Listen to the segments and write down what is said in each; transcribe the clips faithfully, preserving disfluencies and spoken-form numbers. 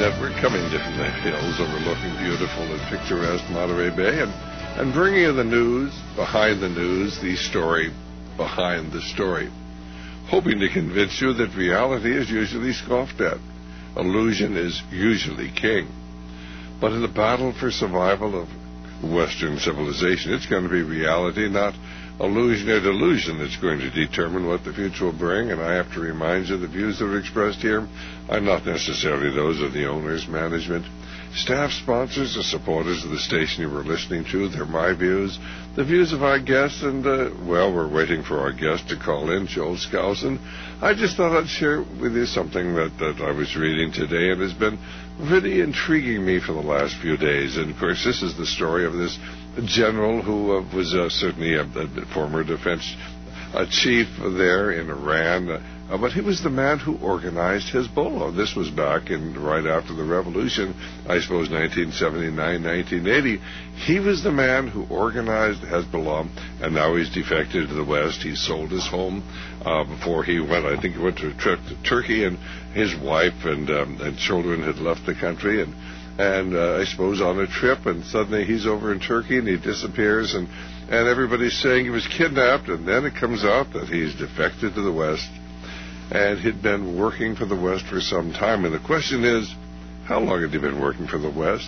Network, coming to from the hills overlooking beautiful and picturesque Monterey Bay, and, and bringing you the news behind the news, the story behind the story. Hoping to convince you that reality is usually scoffed at. Illusion is usually king. But in the battle for survival of Western civilization, it's going to be reality, not illusion or delusion, that's going to determine what the future will bring. And I have to remind you, the views that are expressed here are not necessarily those of the owners, management, staff, sponsors, or supporters of the station you were listening to. They're my views, the views of our guests, and, uh, well, we're waiting for our guest to call in, Joel Skousen. I just thought I'd share with you something that, that I was reading today and has been really intriguing me for the last few days. And, of course, this is the story of this general who uh, was uh, certainly a, a former defense uh, chief there in Iran, uh, but he was the man who organized Hezbollah. This was back in right after the revolution, I suppose nineteen seventy-nine, nineteen eighty. He was the man who organized Hezbollah, and now he's defected to the West. He sold his home uh, before he went. I think he went to a trip to Turkey, and his wife and um, and children had left the country, and and uh, I suppose on a trip, and suddenly he's over in Turkey and he disappears, and, and everybody's saying he was kidnapped, and then it comes out that he's defected to the West, and he'd been working for the West for some time. And the question is, how long had he been working for the West?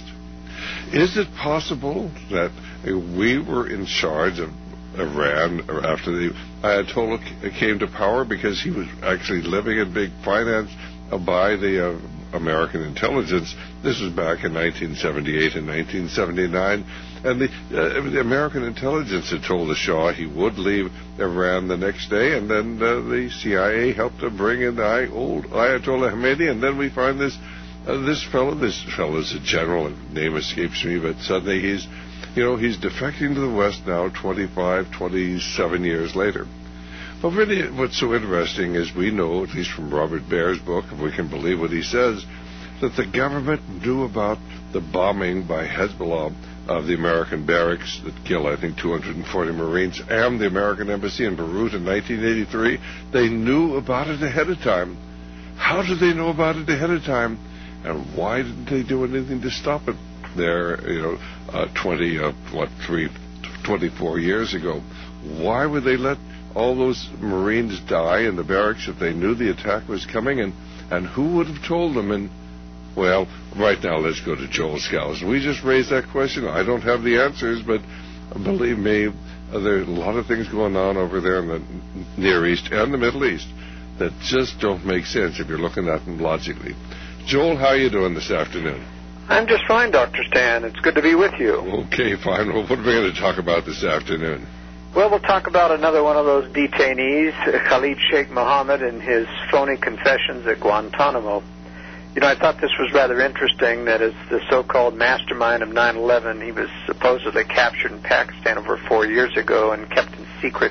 Is it possible that we were in charge of Iran after the Ayatollah came to power because he was actually living in big finance by the uh, American intelligence? This was back in nineteen seventy-eight and nineteen seventy-nine, and the, uh, the American intelligence had told the Shah he would leave Iran the next day, and then uh, the C I A helped to bring in the old Ayatollah Khomeini, and then we find this uh, this fellow, this fellow is a general, name escapes me, but suddenly he's, you know, he's defecting to the West now twenty-five, twenty-seven years later. But really, what's so interesting is we know, at least from Robert Baer's book, if we can believe what he says, that the government knew about the bombing by Hezbollah of the American barracks that killed, I think, two hundred forty Marines, and the American embassy in Beirut in nineteen eighty-three. They knew about it ahead of time. How did they know about it ahead of time? And why didn't they do anything to stop it there, you know, uh, twenty, uh, what, three, twenty-four years ago? Why would they let all those Marines die in the barracks if they knew the attack was coming? And, and who would have told them? And, well, right now, let's go to Joel Skousen. We just raised that question. I don't have the answers, but believe me, uh, there are a lot of things going on over there in the Near East and the Middle East that just don't make sense if you're looking at them logically. Joel, how are you doing this afternoon? I'm just fine, Doctor Stan. It's good to be with you. Okay, fine. Well, what are we going to talk about this afternoon? Well, we'll talk about another one of those detainees, Khalid Sheikh Mohammed, and his phony confessions at Guantanamo. You know, I thought this was rather interesting, that as the so-called mastermind of nine eleven, he was supposedly captured in Pakistan over four years ago and kept in secret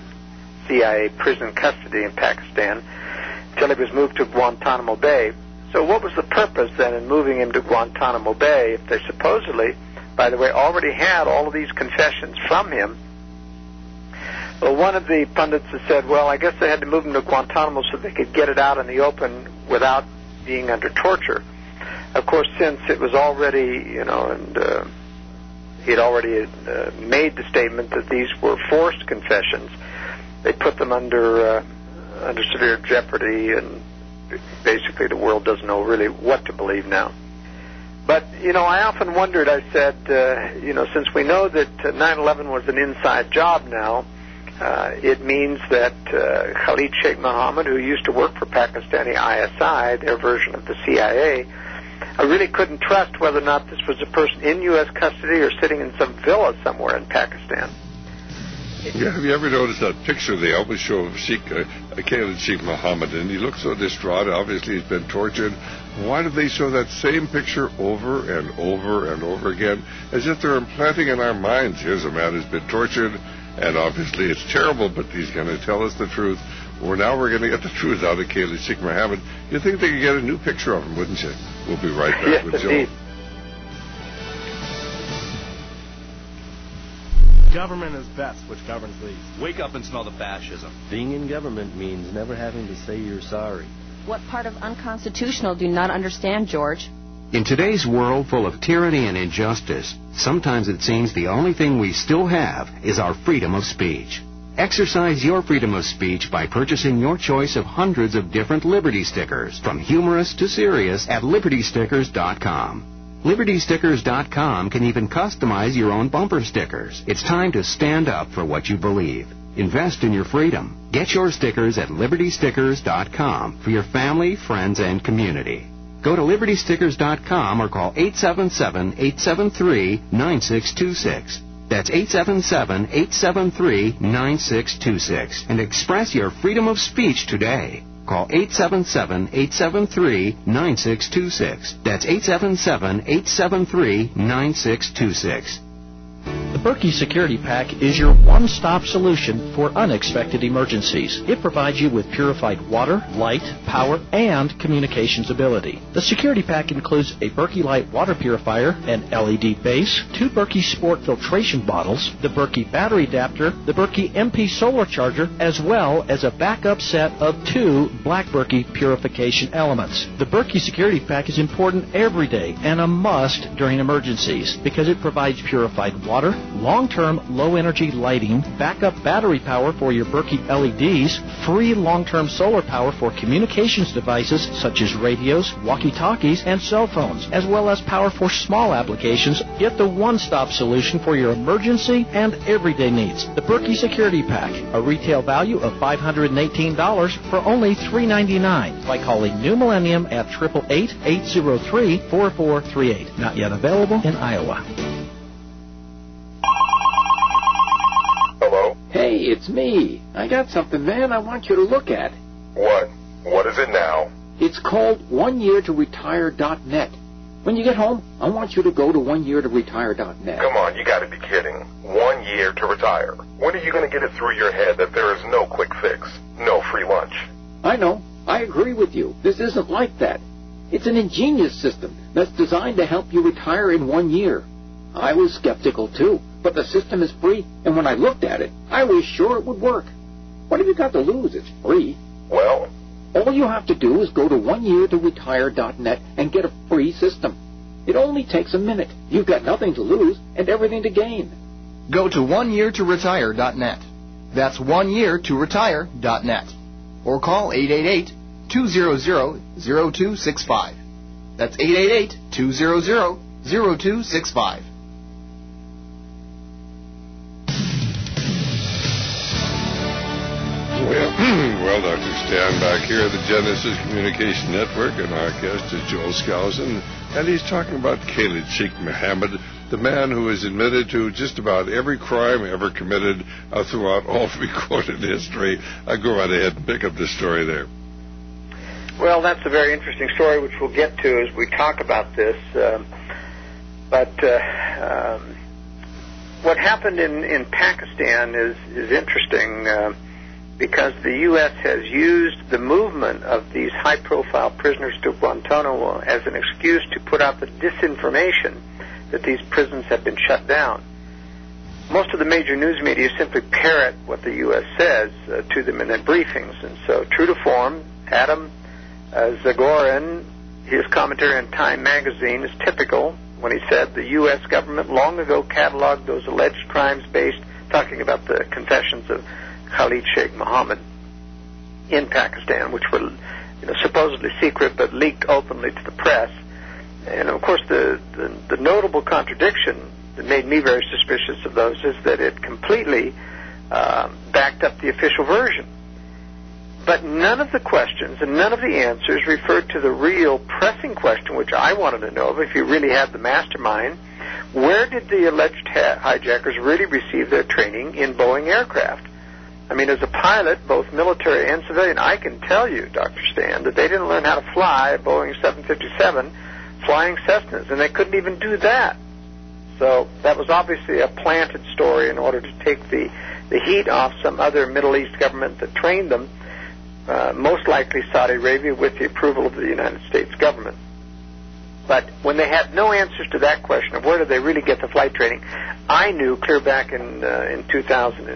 C I A prison custody in Pakistan until he was moved to Guantanamo Bay. So what was the purpose then in moving him to Guantanamo Bay if they supposedly, by the way, already had all of these confessions from him? Well, one of the pundits has said, well, I guess they had to move him to Guantanamo so they could get it out in the open without being under torture. Of course, since it was already, you know, and uh, he had already uh, made the statement that these were forced confessions, they put them under uh, under severe jeopardy, and basically the world doesn't know really what to believe now. But, you know, I often wondered, I said, uh, you know, since we know that nine eleven was an inside job now, Uh, it means that uh, Khalid Sheikh Mohammed, who used to work for Pakistani I S I, their version of the C I A, I really couldn't trust whether or not this was a person in U S custody or sitting in some villa somewhere in Pakistan. Yeah, have you ever noticed that picture they always show of Sheikh, uh, Khalid Sheikh Mohammed, and he looks so distraught. Obviously, he's been tortured. Why do they show that same picture over and over and over again, as if they're implanting in our minds, here's a man who's been tortured, and obviously it's terrible, but he's going to tell us the truth. Well, now we're going to get the truth out of Khalid Sheikh Mohammed. You'd think they could get a new picture of him, wouldn't you? We'll be right back yes, with indeed. Joel. Government is best, which governs least. Wake up and smell the fascism. Being in government means never having to say you're sorry. What part of unconstitutional do you not understand, George? In today's world full of tyranny and injustice, sometimes it seems the only thing we still have is our freedom of speech. Exercise your freedom of speech by purchasing your choice of hundreds of different Liberty stickers, from humorous to serious, at Liberty Stickers dot com. Liberty Stickers dot com can even customize your own bumper stickers. It's time to stand up for what you believe. Invest in your freedom. Get your stickers at Liberty Stickers dot com for your family, friends, and community. Go to Liberty Stickers dot com or call eight seven seven, eight seven three, nine six two six. That's eight seven seven, eight seven three, nine six two six. And express your freedom of speech today. Call eight seven seven, eight seven three, nine six two six. That's eight seven seven, eight seven three, nine six two six. The Berkey Security Pack is your one-stop solution for unexpected emergencies. It provides you with purified water, light, power, and communications ability. The Security Pack includes a Berkey Light water purifier, an L E D base, two Berkey Sport filtration bottles, the Berkey battery adapter, the Berkey M P solar charger, as well as a backup set of two Black Berkey purification elements. The Berkey Security Pack is important every day and a must during emergencies because it provides purified water, long-term low-energy lighting, backup battery power for your Berkey L E Ds, free long-term solar power for communications devices such as radios, walkie-talkies, and cell phones, as well as power for small applications. Get the one-stop solution for your emergency and everyday needs. The Berkey Security Pack, a retail value of five hundred eighteen dollars for only three hundred ninety-nine dollars by calling New Millennium at eight eight eight, eight zero three, four four three eight. Not yet available in Iowa. Hello? Hey, it's me. I got something, man, I want you to look at. What? What is it now? It's called one year to retire dot net. When you get home, I want you to go to one year to retire dot net. Come on, you gotta be kidding. One year to retire. When are you gonna get it through your head that there is no quick fix? No free lunch? I know. I agree with you. This isn't like that. It's an ingenious system that's designed to help you retire in one year. I was skeptical, too, but the system is free, and when I looked at it, I was sure it would work. What have you got to lose? It's free. Well, all you have to do is go to one year to retire dot net and get a free system. It only takes a minute. You've got nothing to lose and everything to gain. Go to one year to retire dot net. That's one year to retire dot net. Or call eight eight eight, two hundred, zero two six five. That's eight eight eight, two hundred, zero two six five. Well, well, Doctor Stan back here at the Genesis Communication Network, and our guest is Joel Skousen, and he's talking about Khalid Sheikh Mohammed, the man who is admitted to just about every crime ever committed uh, throughout all recorded history. I go right ahead and pick up the story there. Well, that's a very interesting story, which we'll get to as we talk about this. Um, but uh, um, what happened in, in Pakistan is, is interesting. Uh, because the U S has used the movement of these high-profile prisoners to Guantanamo as an excuse to put out the disinformation that these prisons have been shut down. Most of the major news media simply parrot what the U S says uh, to them in their briefings. And so, true to form, Adam uh, Zagorin, his commentary on Time magazine is typical when he said the U S government long ago cataloged those alleged crimes based, talking about the confessions of Khalid Sheikh Mohammed in Pakistan, which were, you know, supposedly secret but leaked openly to the press. And of course, the, the, the notable contradiction that made me very suspicious of those is that it completely uh, backed up the official version. But none of the questions and none of the answers referred to the real pressing question, which I wanted to know if you really had the mastermind. Where did the alleged hijackers really receive their training in Boeing aircraft? I mean, as a pilot, both military and civilian, I can tell you, Doctor Stan, that they didn't learn how to fly a Boeing seven fifty-seven flying Cessnas, and they couldn't even do that. So that was obviously a planted story in order to take the, the heat off some other Middle East government that trained them, uh, most likely Saudi Arabia, with the approval of the United States government. But when they had no answers to that question of where did they really get the flight training, I knew clear back in uh, in two thousand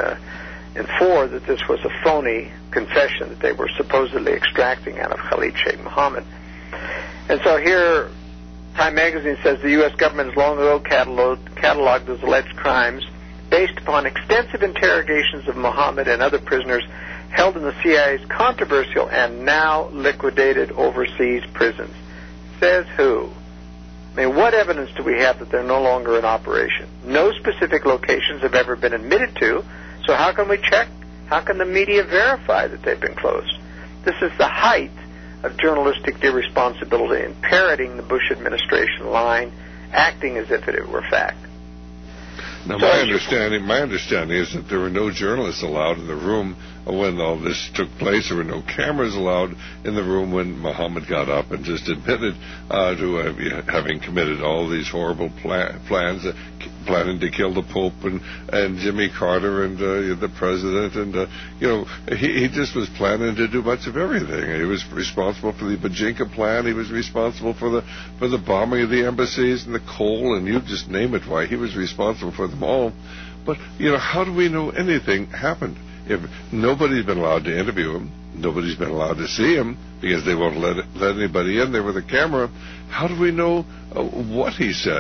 four that this was a phony confession that they were supposedly extracting out of Khalid Sheikh Mohammed. And so here Time magazine says the U S government has long ago cataloged, cataloged those alleged crimes based upon extensive interrogations of Mohammed and other prisoners held in the C I A's controversial and now liquidated overseas prisons. Says who? I mean, what evidence do we have that they're no longer in operation? No specific locations have ever been admitted to, so how can we check? How can the media verify that they've been closed? This is the height of journalistic irresponsibility in parroting the Bush administration line, acting as if it were fact. Now, so my understanding, my understanding is that there were no journalists allowed in the room when all this took place. There were no cameras allowed in the room when Muhammad got up and just admitted uh, to uh, having committed all these horrible pla- plans, uh, planning to kill the Pope and, and Jimmy Carter and uh, the president. And, uh, you know, he, he just was planning to do much of everything. He was responsible for the Bajinka plan. He was responsible for the for the bombing of the embassies and the coal, and you just name it. Why, he was responsible for them all. But, you know, how do we know anything happened? If nobody's been allowed to interview him, nobody's been allowed to see him because they won't let it, let anybody in there with a camera, how do we know uh, what he said?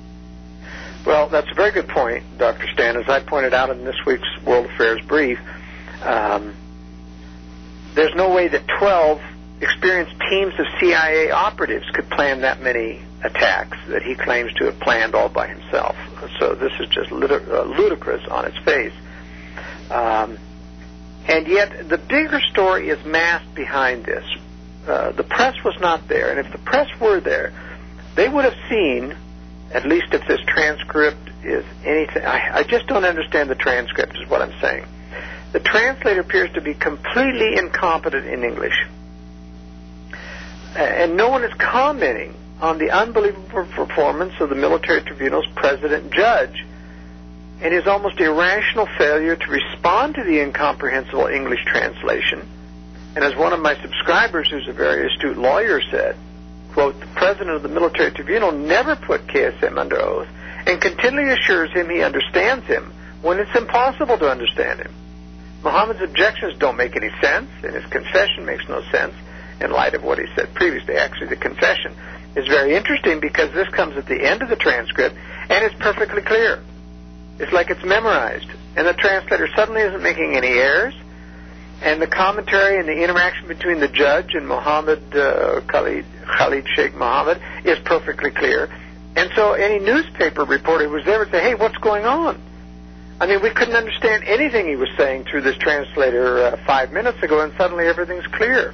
Well, that's a very good point, Doctor Stan. As I pointed out in this week's World Affairs Brief, um, there's no way that twelve experienced teams of C I A operatives could plan that many attacks that he claims to have planned all by himself. So this is just lud- uh, ludicrous on its face. Um, and yet the bigger story is masked behind this. Uh, the press was not there, and if the press were there, they would have seen, at least if this transcript is anything, I, I just don't understand the transcript is what I'm saying. The translator appears to be completely incompetent in English. Uh, and no one is commenting on the unbelievable performance of the military tribunal's president judge and his almost irrational failure to respond to the incomprehensible English translation. And as one of my subscribers, who's a very astute lawyer, said, quote, the president of the military tribunal never put K S M under oath and continually assures him he understands him when it's impossible to understand him. Muhammad's objections don't make any sense, and his confession makes no sense in light of what he said previously. Actually, the confession is very interesting because this comes at the end of the transcript, and it's perfectly clear. It's like it's memorized, and the translator suddenly isn't making any errors, and the commentary and the interaction between the judge and Mohammed uh, Khalid, Khalid Sheikh Mohammed is perfectly clear. And so any newspaper reporter who was there would say, hey, what's going on? I mean, we couldn't understand anything he was saying through this translator uh, five minutes ago, and suddenly everything's clear.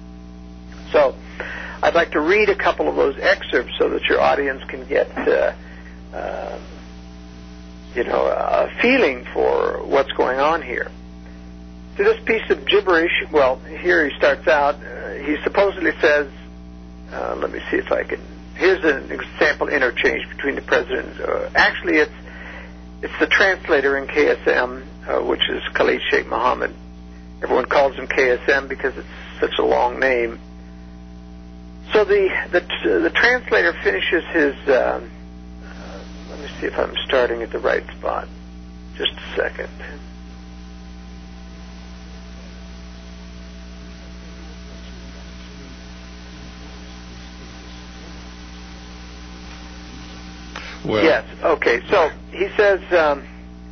So I'd like to read a couple of those excerpts so that your audience can get uh, uh, you know, a feeling for what's going on here. To this piece of gibberish, well, here he starts out, uh, he supposedly says, uh, let me see if I can, here's an example interchange between the president, uh, actually it's it's the translator in K S M, uh, which is Khalid Sheikh Mohammed. Everyone calls him K S M because it's such a long name. So the the, the translator finishes his, uh, uh, let me see if I'm starting at the right spot. Just a second. Well. Yes, okay. So he says, um,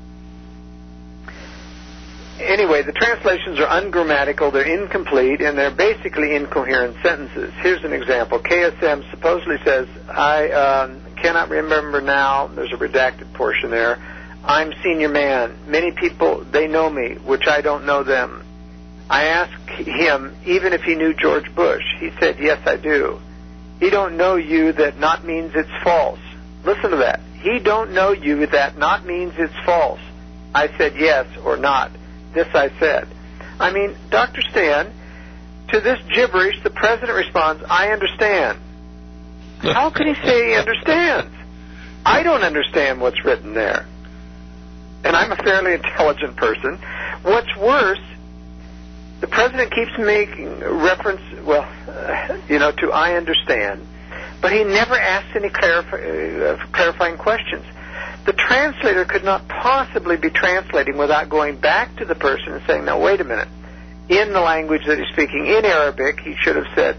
anyway, the translations are ungrammatical, they're incomplete, and they're basically incoherent sentences. Here's an example. K S M supposedly says, I um, cannot remember now, there's a redacted portion there, I'm senior man. Many people, they know me, which I don't know them. I asked him, even if he knew George Bush. He said, yes, I do. He don't know you, that not means it's false. Listen to that. He don't know you, that not means it's false. I said yes or not. This I said. I mean, Doctor Stan, to this gibberish, the president responds, I understand. How can he say he understands? I don't understand what's written there. And I'm a fairly intelligent person. What's worse, the president keeps making reference, well, uh, you know, to I understand. But he never asks any clarif- uh, clarifying questions. The translator could not possibly be translating without going back to the person and saying, now, wait a minute. In the language that he's speaking, in Arabic, he should have said,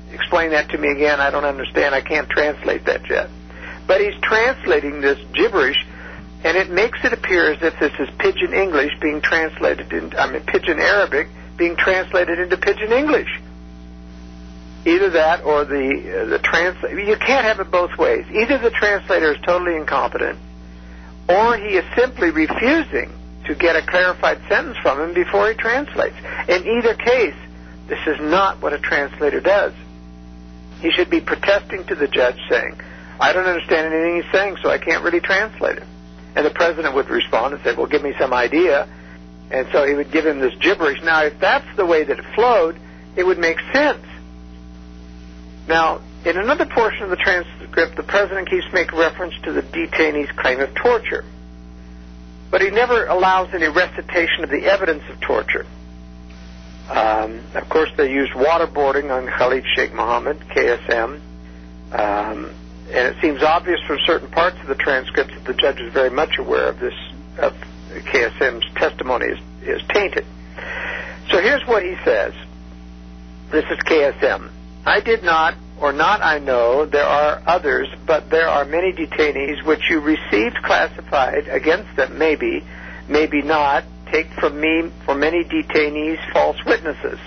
explain that to me again. I don't understand. I can't translate that yet. But he's translating this gibberish, and it makes it appear as if this is Pidgin English being translated into, I mean, Pidgin Arabic being translated into Pidgin English. Either that or the uh, the translator. You can't have it both ways. Either the translator is totally incompetent, or he is simply refusing to get a clarified sentence from him before he translates. In either case, this is not what a translator does. He should be protesting to the judge saying, I don't understand anything he's saying, so I can't really translate it. And the president would respond and say, well, give me some idea. And so he would give him this gibberish. Now, if that's the way that it flowed, it would make sense. Now, in another portion of the transcript, the president keeps making reference to the detainee's claim of torture. But he never allows any recitation of the evidence of torture. Um, of course, they used waterboarding on Khalid Sheikh Mohammed, K S M. Um, and it seems obvious from certain parts of the transcripts that the judge is very much aware of this, of K S M's testimony is, is tainted. So here's what he says. This is K S M. I did not, or not I know, there are others, but there are many detainees which you received classified against them, maybe, maybe not, take from me for many detainees false witnesses.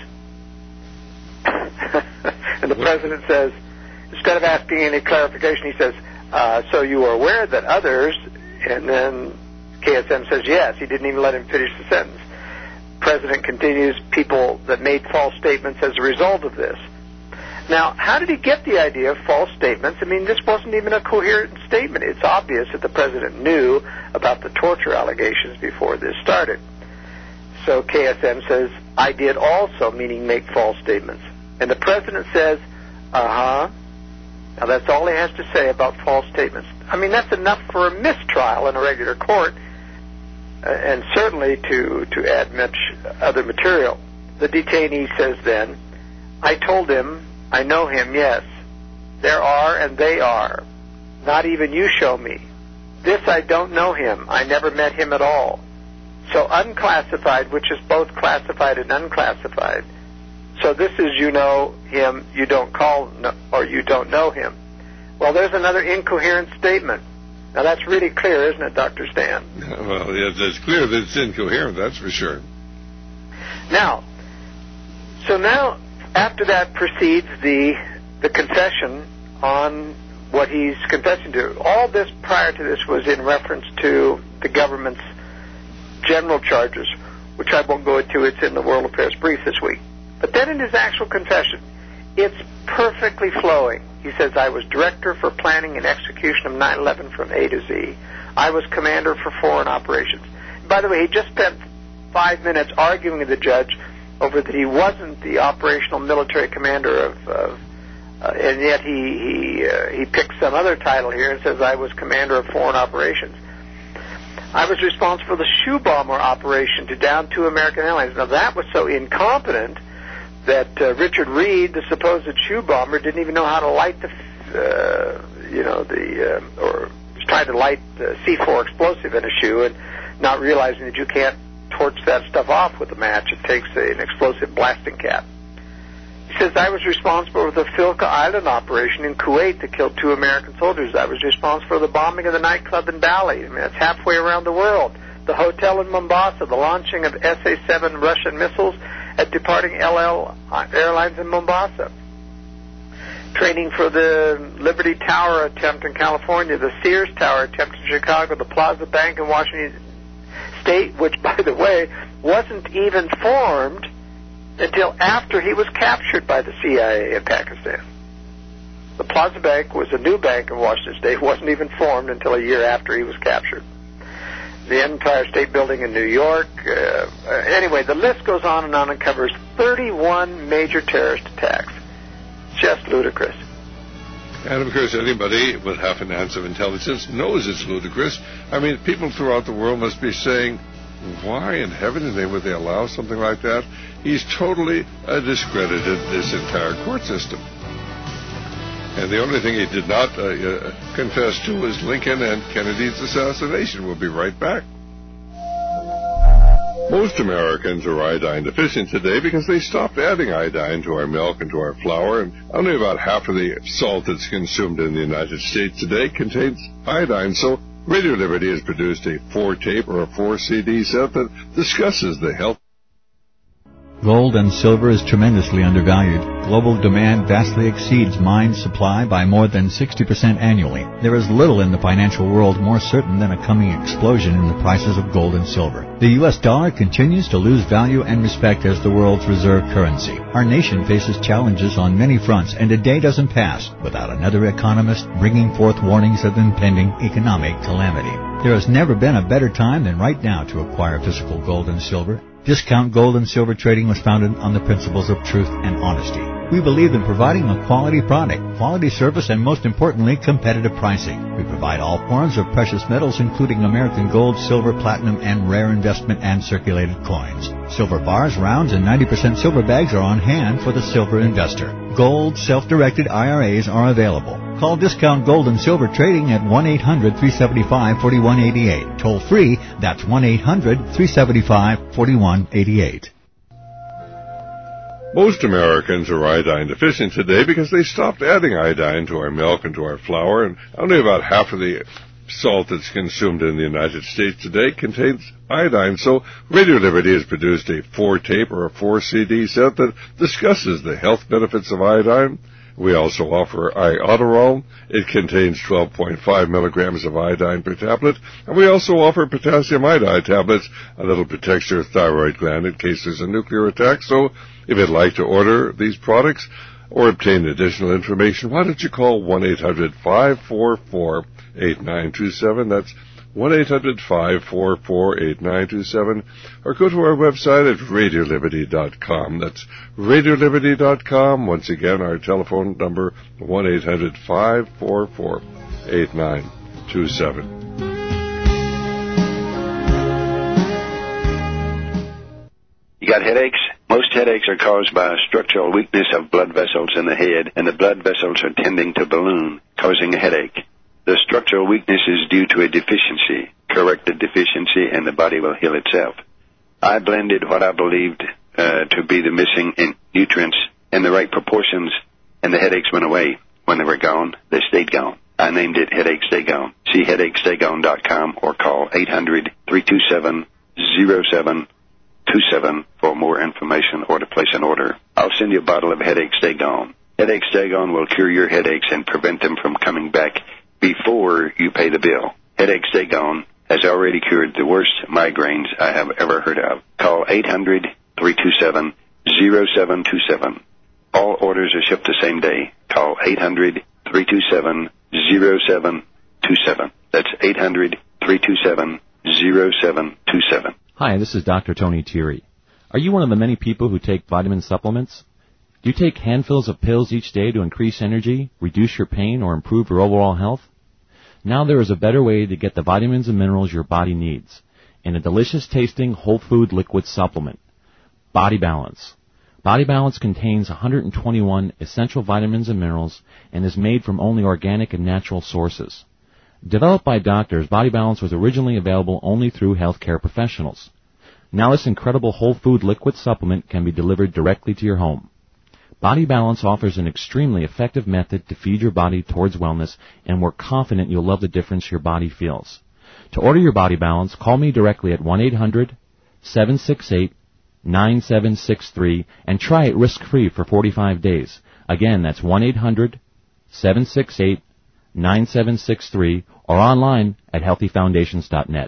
And the president says, instead of asking any clarification, he says, uh, so you are aware that others, and then K S M says yes. He didn't even let him finish the sentence. President continues, people that made false statements as a result of this. Now, how did he get the idea of false statements? I mean, this wasn't even a coherent statement. It's obvious that the president knew about the torture allegations before this started. So K S M says, I did also, meaning make false statements. And the president says, uh-huh. Now, that's all he has to say about false statements. I mean, that's enough for a mistrial in a regular court, uh, and certainly to, to add much other material. The detainee says then, I told him, I know him, yes. There are and they are. Not even you show me. This I don't know him. I never met him at all. So unclassified, which is both classified and unclassified. So this is you know him, you don't call, or you don't know him. Well, there's another incoherent statement. Now that's really clear, isn't it, Doctor Stan? Well, yes, it's clear that it's incoherent, that's for sure. Now, so now, after that proceeds the the confession on what he's confessing to. All this prior to this was in reference to the government's general charges, which I won't go into. It's in the World Affairs Brief this week. But then in his actual confession, it's perfectly flowing. He says, I was director for planning and execution of nine eleven from A to Z. I was commander for foreign operations. By the way, he just spent five minutes arguing with the judge over that he wasn't the operational military commander of, of uh, and yet he he uh, he picks some other title here and says, I was commander of foreign operations. I was responsible for the shoe bomber operation to down two American airlines. Now that was so incompetent that uh, Richard Reed, the supposed shoe bomber, didn't even know how to light the, uh, you know, the, uh, or was trying to light the C four explosive in a shoe and not realizing that you can't torch that stuff off with a match. It takes a, an explosive blasting cap. He says, I was responsible for the Filka Island operation in Kuwait that killed two American soldiers. I was responsible for the bombing of the nightclub in Bali. I mean, that's halfway around the world. The hotel in Mombasa, the launching of S A seven Russian missiles at departing L L Airlines in Mombasa. Training for the Liberty Tower attempt in California, the Sears Tower attempt in Chicago, the Plaza Bank in Washington State, which, by the way, wasn't even formed until after he was captured by the C I A in Pakistan. The Plaza Bank was a new bank in Washington State. It wasn't even formed until a year after he was captured. The Empire State Building in New York. Uh, uh, anyway, the list goes on and on and covers thirty-one major terrorist attacks. Just ludicrous. And, of course, anybody with half an ounce of intelligence knows it's ludicrous. I mean, people throughout the world must be saying, why in heaven's name would they allow something like that? He's totally uh, discredited this entire court system. And the only thing he did not uh, uh, confess to was Lincoln and Kennedy's assassination. We'll be right back. Most Americans are iodine deficient today because they stopped adding iodine to our milk and to our flour, and only about half of the salt that's consumed in the United States today contains iodine. So Radio Liberty has produced a four-tape or a four-C D set that discusses the health. Gold and silver is tremendously undervalued. Global demand vastly exceeds mine supply by more than sixty percent annually. There is little in the financial world more certain than a coming explosion in the prices of gold and silver. The U S dollar continues to lose value and respect as the world's reserve currency. Our nation faces challenges on many fronts, and a day doesn't pass without another economist bringing forth warnings of impending economic calamity. There has never been a better time than right now to acquire physical gold and silver. Discount Gold and Silver Trading was founded on the principles of truth and honesty. We believe in providing a quality product, quality service, and most importantly, competitive pricing. We provide all forms of precious metals, including American gold, silver, platinum, and rare investment and circulated coins. Silver bars, rounds, and ninety percent silver bags are on hand for the silver investor. Gold self-directed I R As are available. Call Discount Gold and Silver Trading at one eight hundred, three seven five, four one eight eight. Toll free, that's one eight hundred, three seven five, four one eight eight. Most Americans are iodine deficient today because they stopped adding iodine to our milk and to our flour, and only about half of the salt that's consumed in the United States today contains iodine. So Radio Liberty has produced a four-tape or a four-C D set that discusses the health benefits of iodine. We also offer Iodoral. It contains twelve point five milligrams of iodine per tablet. And we also offer potassium iodide tablets, a little protects your thyroid gland in case there's a nuclear attack. So if you'd like to order these products or obtain additional information, why don't you call one eight hundred, five four four, eight nine two seven. That's one eight hundred, five four four, eight nine two seven, or go to our website at radio liberty dot com. That's radio liberty dot com. Once again, our telephone number, one eight hundred, five four four, eight nine two seven. You got headaches? Most headaches are caused by a structural weakness of blood vessels in the head, and the blood vessels are tending to balloon, causing a headache. The structural weakness is due to a deficiency. Correct the deficiency and the body will heal itself. I blended what I believed uh, to be the missing in nutrients in the right proportions, and the headaches went away. When they were gone, they stayed gone. I named it Headache Stay Gone. See headache stay gone dot com or call eight hundred, three two seven, zero seven two seven for more information or to place an order. I'll send you a bottle of Headache Stay Gone. Headache Stay Gone will cure your headaches and prevent them from coming back before you pay the bill. Headache Stay Gone has already cured the worst migraines I have ever heard of. Call eight hundred, three two seven, zero seven two seven. All orders are shipped the same day. Call eight hundred, three two seven, zero seven two seven. That's eight hundred, three two seven, zero seven two seven. Hi, this is Doctor Tony Thierry. Are you one of the many people who take vitamin supplements? Do you take handfuls of pills each day to increase energy, reduce your pain, or improve your overall health? Now there is a better way to get the vitamins and minerals your body needs in a delicious-tasting whole food liquid supplement, Body Balance. Body Balance contains one hundred twenty-one essential vitamins and minerals and is made from only organic and natural sources. Developed by doctors, Body Balance was originally available only through healthcare professionals. Now this incredible whole food liquid supplement can be delivered directly to your home. Body Balance offers an extremely effective method to feed your body towards wellness, and we're confident you'll love the difference your body feels. To order your Body Balance, call me directly at one eight hundred, seven six eight, nine seven six three and try it risk-free for forty-five days. Again, that's one eight hundred, seven six eight, nine seven six three or online at healthy foundations dot net.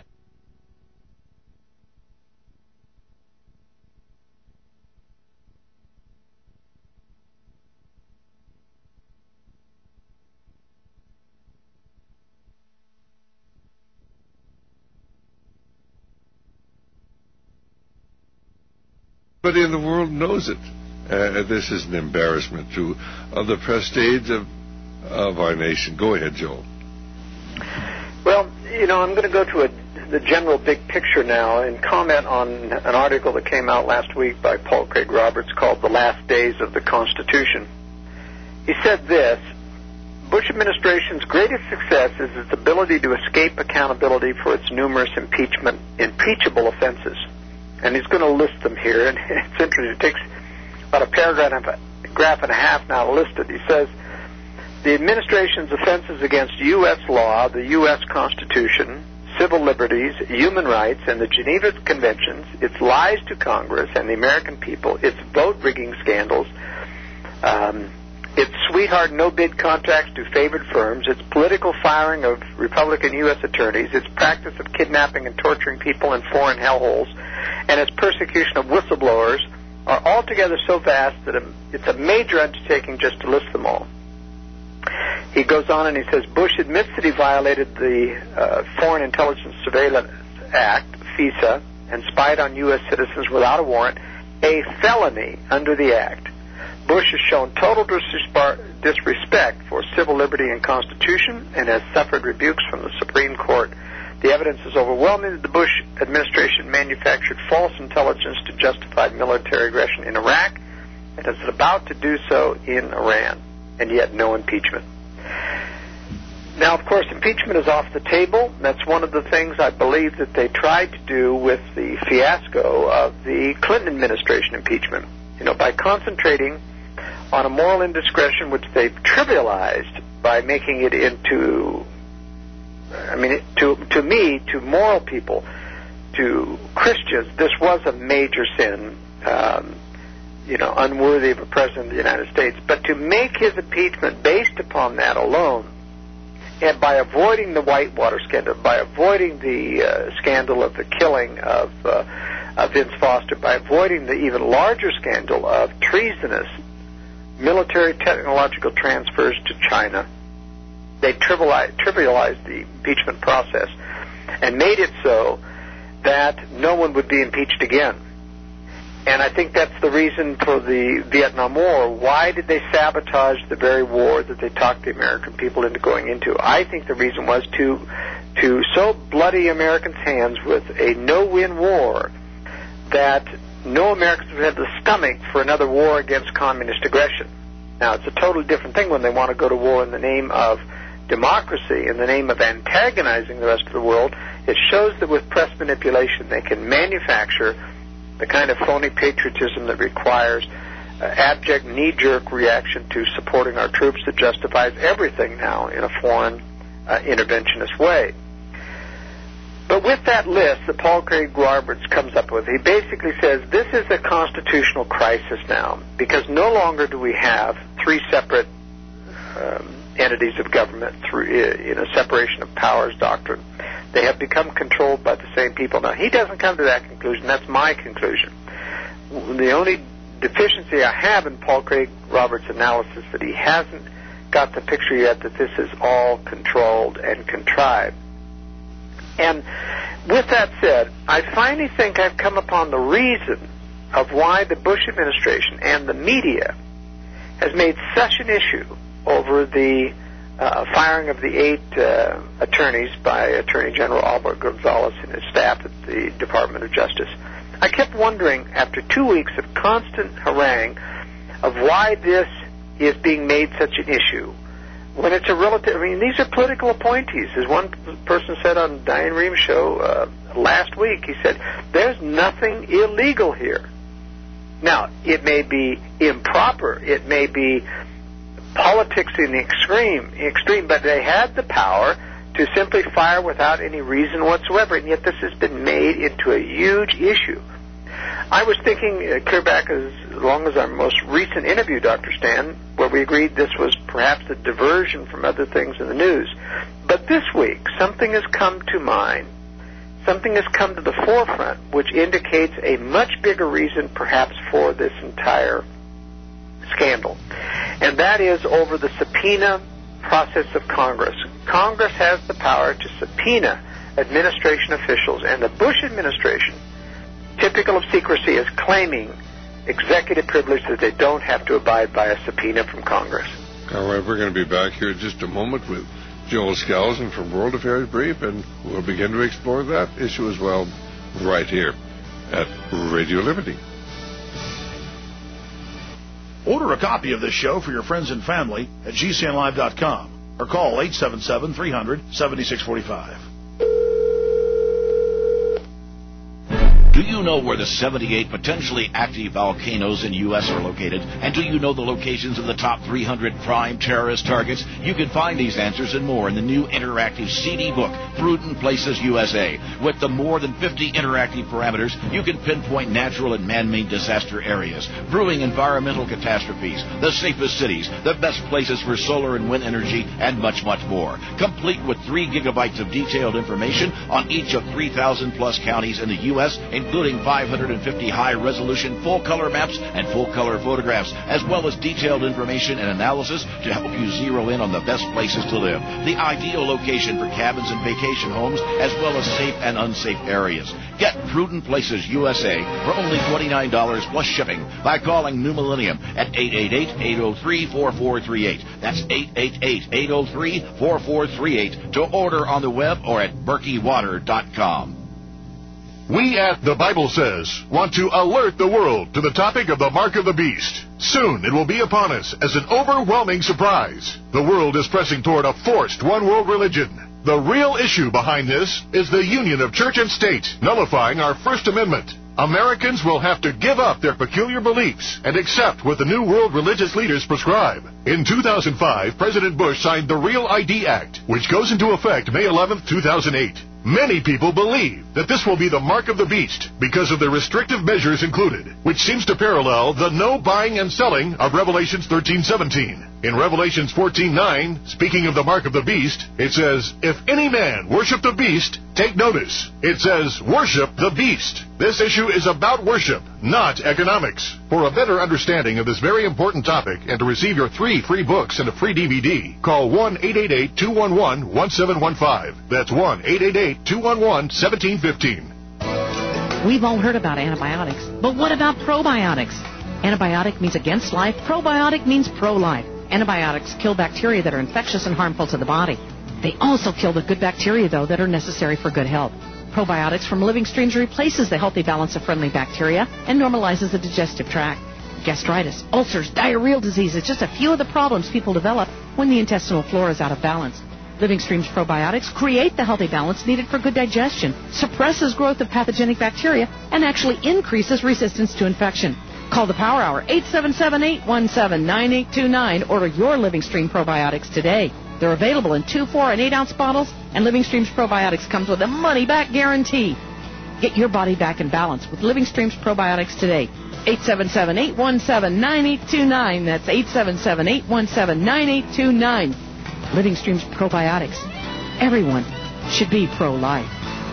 Everybody in the world knows it. Uh, this is an embarrassment to uh, the prestige of, of our nation. Go ahead, Joel. Well, you know, I'm going to go to a, the general big picture now and comment on an article that came out last week by Paul Craig Roberts called The Last Days of the Constitution. He said this: Bush administration's greatest success is its ability to escape accountability for its numerous impeachment, impeachable offenses. and he's going to list them here, and it's interesting. It takes about a paragraph and a, graph and a half now to list it. He says, the administration's offenses against U S law, the U S Constitution, civil liberties, human rights, and the Geneva Conventions, its lies to Congress and the American people, its vote-rigging scandals, um, its sweetheart no-bid contracts to favored firms, its political firing of Republican U S attorneys, its practice of kidnapping and torturing people in foreign hellholes, and its persecution of whistleblowers are altogether so vast that it's a major undertaking just to list them all. He goes on and he says, Bush admits that he violated the uh, Foreign Intelligence Surveillance Act, FISA, and spied on U S citizens without a warrant, a felony under the Act. Bush has shown total disrespect for civil liberty and Constitution and has suffered rebukes from the Supreme Court. The evidence is overwhelming that the Bush administration manufactured false intelligence to justify military aggression in Iraq and is about to do so in Iran, and yet no impeachment. Now, of course, impeachment is off the table. That's one of the things I believe that they tried to do with the fiasco of the Clinton administration impeachment. You know, by concentrating on a moral indiscretion which they've trivialized by making it into, I mean, it, to to me, to moral people, to Christians, this was a major sin, um, you know, unworthy of a president of the United States. But to make his impeachment based upon that alone, and by avoiding the Whitewater scandal, by avoiding the uh, scandal of the killing of, uh, of Vince Foster, by avoiding the even larger scandal of treasonous military technological transfers to China, they trivialized, trivialized the impeachment process and made it so that no one would be impeached again. And I think that's the reason for the Vietnam War. Why did they sabotage the very war that they talked the American people into going into? I think the reason was to to so bloody Americans' hands with a no-win war that no Americans would have the stomach for another war against communist aggression. Now, it's a totally different thing when they want to go to war in the name of democracy, in the name of antagonizing the rest of the world. It shows that with press manipulation they can manufacture the kind of phony patriotism that requires uh, abject knee-jerk reaction to supporting our troops that justifies everything now in a foreign uh, interventionist way. But with that list that Paul Craig Roberts comes up with, he basically says this is a constitutional crisis now, because no longer do we have three separate um, entities of government through in a separation of powers doctrine. They have become controlled by the same people. Now, he doesn't come to that conclusion. That's my conclusion. The only deficiency I have in Paul Craig Roberts' analysis is that he hasn't got the picture yet that this is all controlled and contrived. And with that said, I finally think I've come upon the reason of why the Bush administration and the media has made such an issue over the uh, firing of the eight uh, attorneys by Attorney General Albert Gonzales and his staff at the Department of Justice. I kept wondering, after two weeks of constant harangue, of why this is being made such an issue. When it's a relative, I mean, these are political appointees. As one person said on Diane Reham's show uh, last week, he said, there's nothing illegal here. Now, it may be improper, it may be politics in the extreme, extreme, but they had the power to simply fire without any reason whatsoever, and yet this has been made into a huge issue. I was thinking, uh, clear back as long as our most recent interview, Doctor Stan, where we agreed this was perhaps a diversion from other things in the news. But this week, something has come to mind, something has come to the forefront, which indicates a much bigger reason perhaps for this entire scandal. And that is over the subpoena process of Congress. Congress has the power to subpoena administration officials, and the Bush administration, typical of secrecy, is claiming executive privilege that they don't have to abide by a subpoena from Congress. All right, we're going to be back here in just a moment with Joel Skousen from World Affairs Brief, and we'll begin to explore that issue as well right here at Radio Liberty. Order a copy of this show for your friends and family at G C N live dot com or call eight seven seven, three hundred, seven six four five. Do you know where the seventy-eight potentially active volcanoes in U S are located? And do you know the locations of the top three hundred prime terrorist targets? You can find these answers and more in the new interactive C D book, Prudent Places U S A. With the more than fifty interactive parameters, you can pinpoint natural and man-made disaster areas, brewing environmental catastrophes, the safest cities, the best places for solar and wind energy, and much, much more. Complete with three gigabytes of detailed information on each of three thousand plus counties in the U S, including five hundred fifty high-resolution full-color maps and full-color photographs, as well as detailed information and analysis to help you zero in on the best places to live, the ideal location for cabins and vacation homes, as well as safe and unsafe areas. Get Prudent Places U S A for only twenty-nine dollars plus shipping by calling New Millennium at eight eight eight, eight oh three, four four three eight. That's eight eight eight, eight oh three, four four three eight to order on the web or at berkey water dot com. We at The Bible Says want to alert the world to the topic of the Mark of the Beast. Soon it will be upon us as an overwhelming surprise. The world is pressing toward a forced one-world religion. The real issue behind this is the union of church and state, nullifying our First Amendment. Americans will have to give up their peculiar beliefs and accept what the new world religious leaders prescribe. In two thousand five, President Bush signed the Real I D Act, which goes into effect May eleventh, two thousand eight. Many people believe that this will be the mark of the beast because of the restrictive measures included, which seems to parallel the no buying and selling of Revelations thirteen seventeen. In Revelations fourteen nine, speaking of the mark of the beast, it says, "If any man worship the beast, take notice." It says, "Worship the beast." This issue is about worship, not economics. For a better understanding of this very important topic and to receive your three free books and a free D V D, call one eight eight eight, two one one, one seven one five. That's one eight eight eight, two one one, one seven one five. We've all heard about antibiotics, but what about probiotics? Antibiotic means against life. Probiotic means pro-life. Antibiotics kill bacteria that are infectious and harmful to the body. They also kill the good bacteria, though, that are necessary for good health. Probiotics from living streams replaces the healthy balance of friendly bacteria and normalizes the digestive tract. Gastritis, ulcers, diarrheal diseases, just a few of the problems people develop when the intestinal flora is out of balance. Living Streams probiotics create the healthy balance needed for good digestion, suppresses growth of pathogenic bacteria, and actually increases resistance to infection. Call the Power Hour, eight seven seven, eight one seven, nine eight two nine. Order your Living Stream probiotics today. They're available in two, four, and eight ounce bottles, and Living Streams probiotics comes with a money-back guarantee. Get your body back in balance with Living Streams probiotics today. eight seven seven, eight one seven, nine eight two nine. That's eight seven seven, eight one seven, nine eight two nine. Living Streams probiotics. Everyone should be pro-life.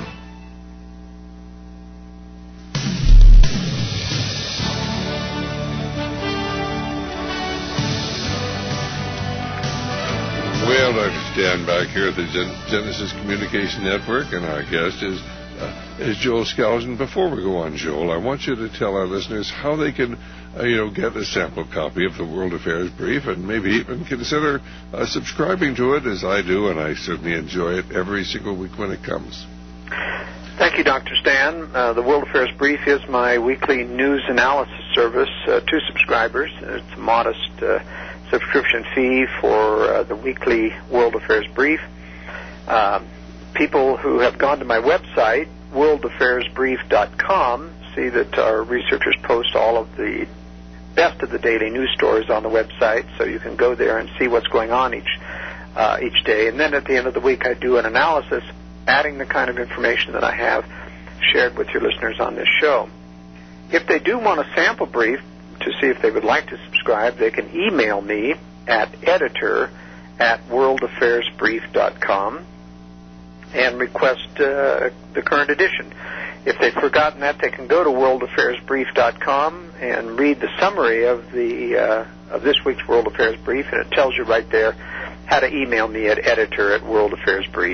Well, Doctor Stan back here at the Gen- Genesis Communication Network, and our guest is uh, is Joel Skousen. Before we go on, Joel, I want you to tell our listeners how they can, uh, you know, get a sample copy of the World Affairs Brief, and maybe even consider uh, subscribing to it, as I do, and I certainly enjoy it every single week when it comes. Thank you, Doctor Stan. Uh, the World Affairs Brief is my weekly news analysis service uh, to subscribers. It's a modest uh, subscription fee for uh, the weekly World Affairs Brief. Uh, people who have gone to my website, world affairs brief dot com, see that our researchers post all of the best of the daily news stories on the website, so you can go there and see what's going on each uh, each day. And then at the end of the week, I do an analysis, adding the kind of information that I have shared with your listeners on this show. If they do want a sample brief to see if they would like to subscribe, they can email me at editor at world affairs brief dot com and request uh, the current edition. If they've forgotten that, they can go to world affairs brief dot com and read the summary of the uh, of this week's World Affairs Brief, and it tells you right there how to email me at editor at world affairs brief.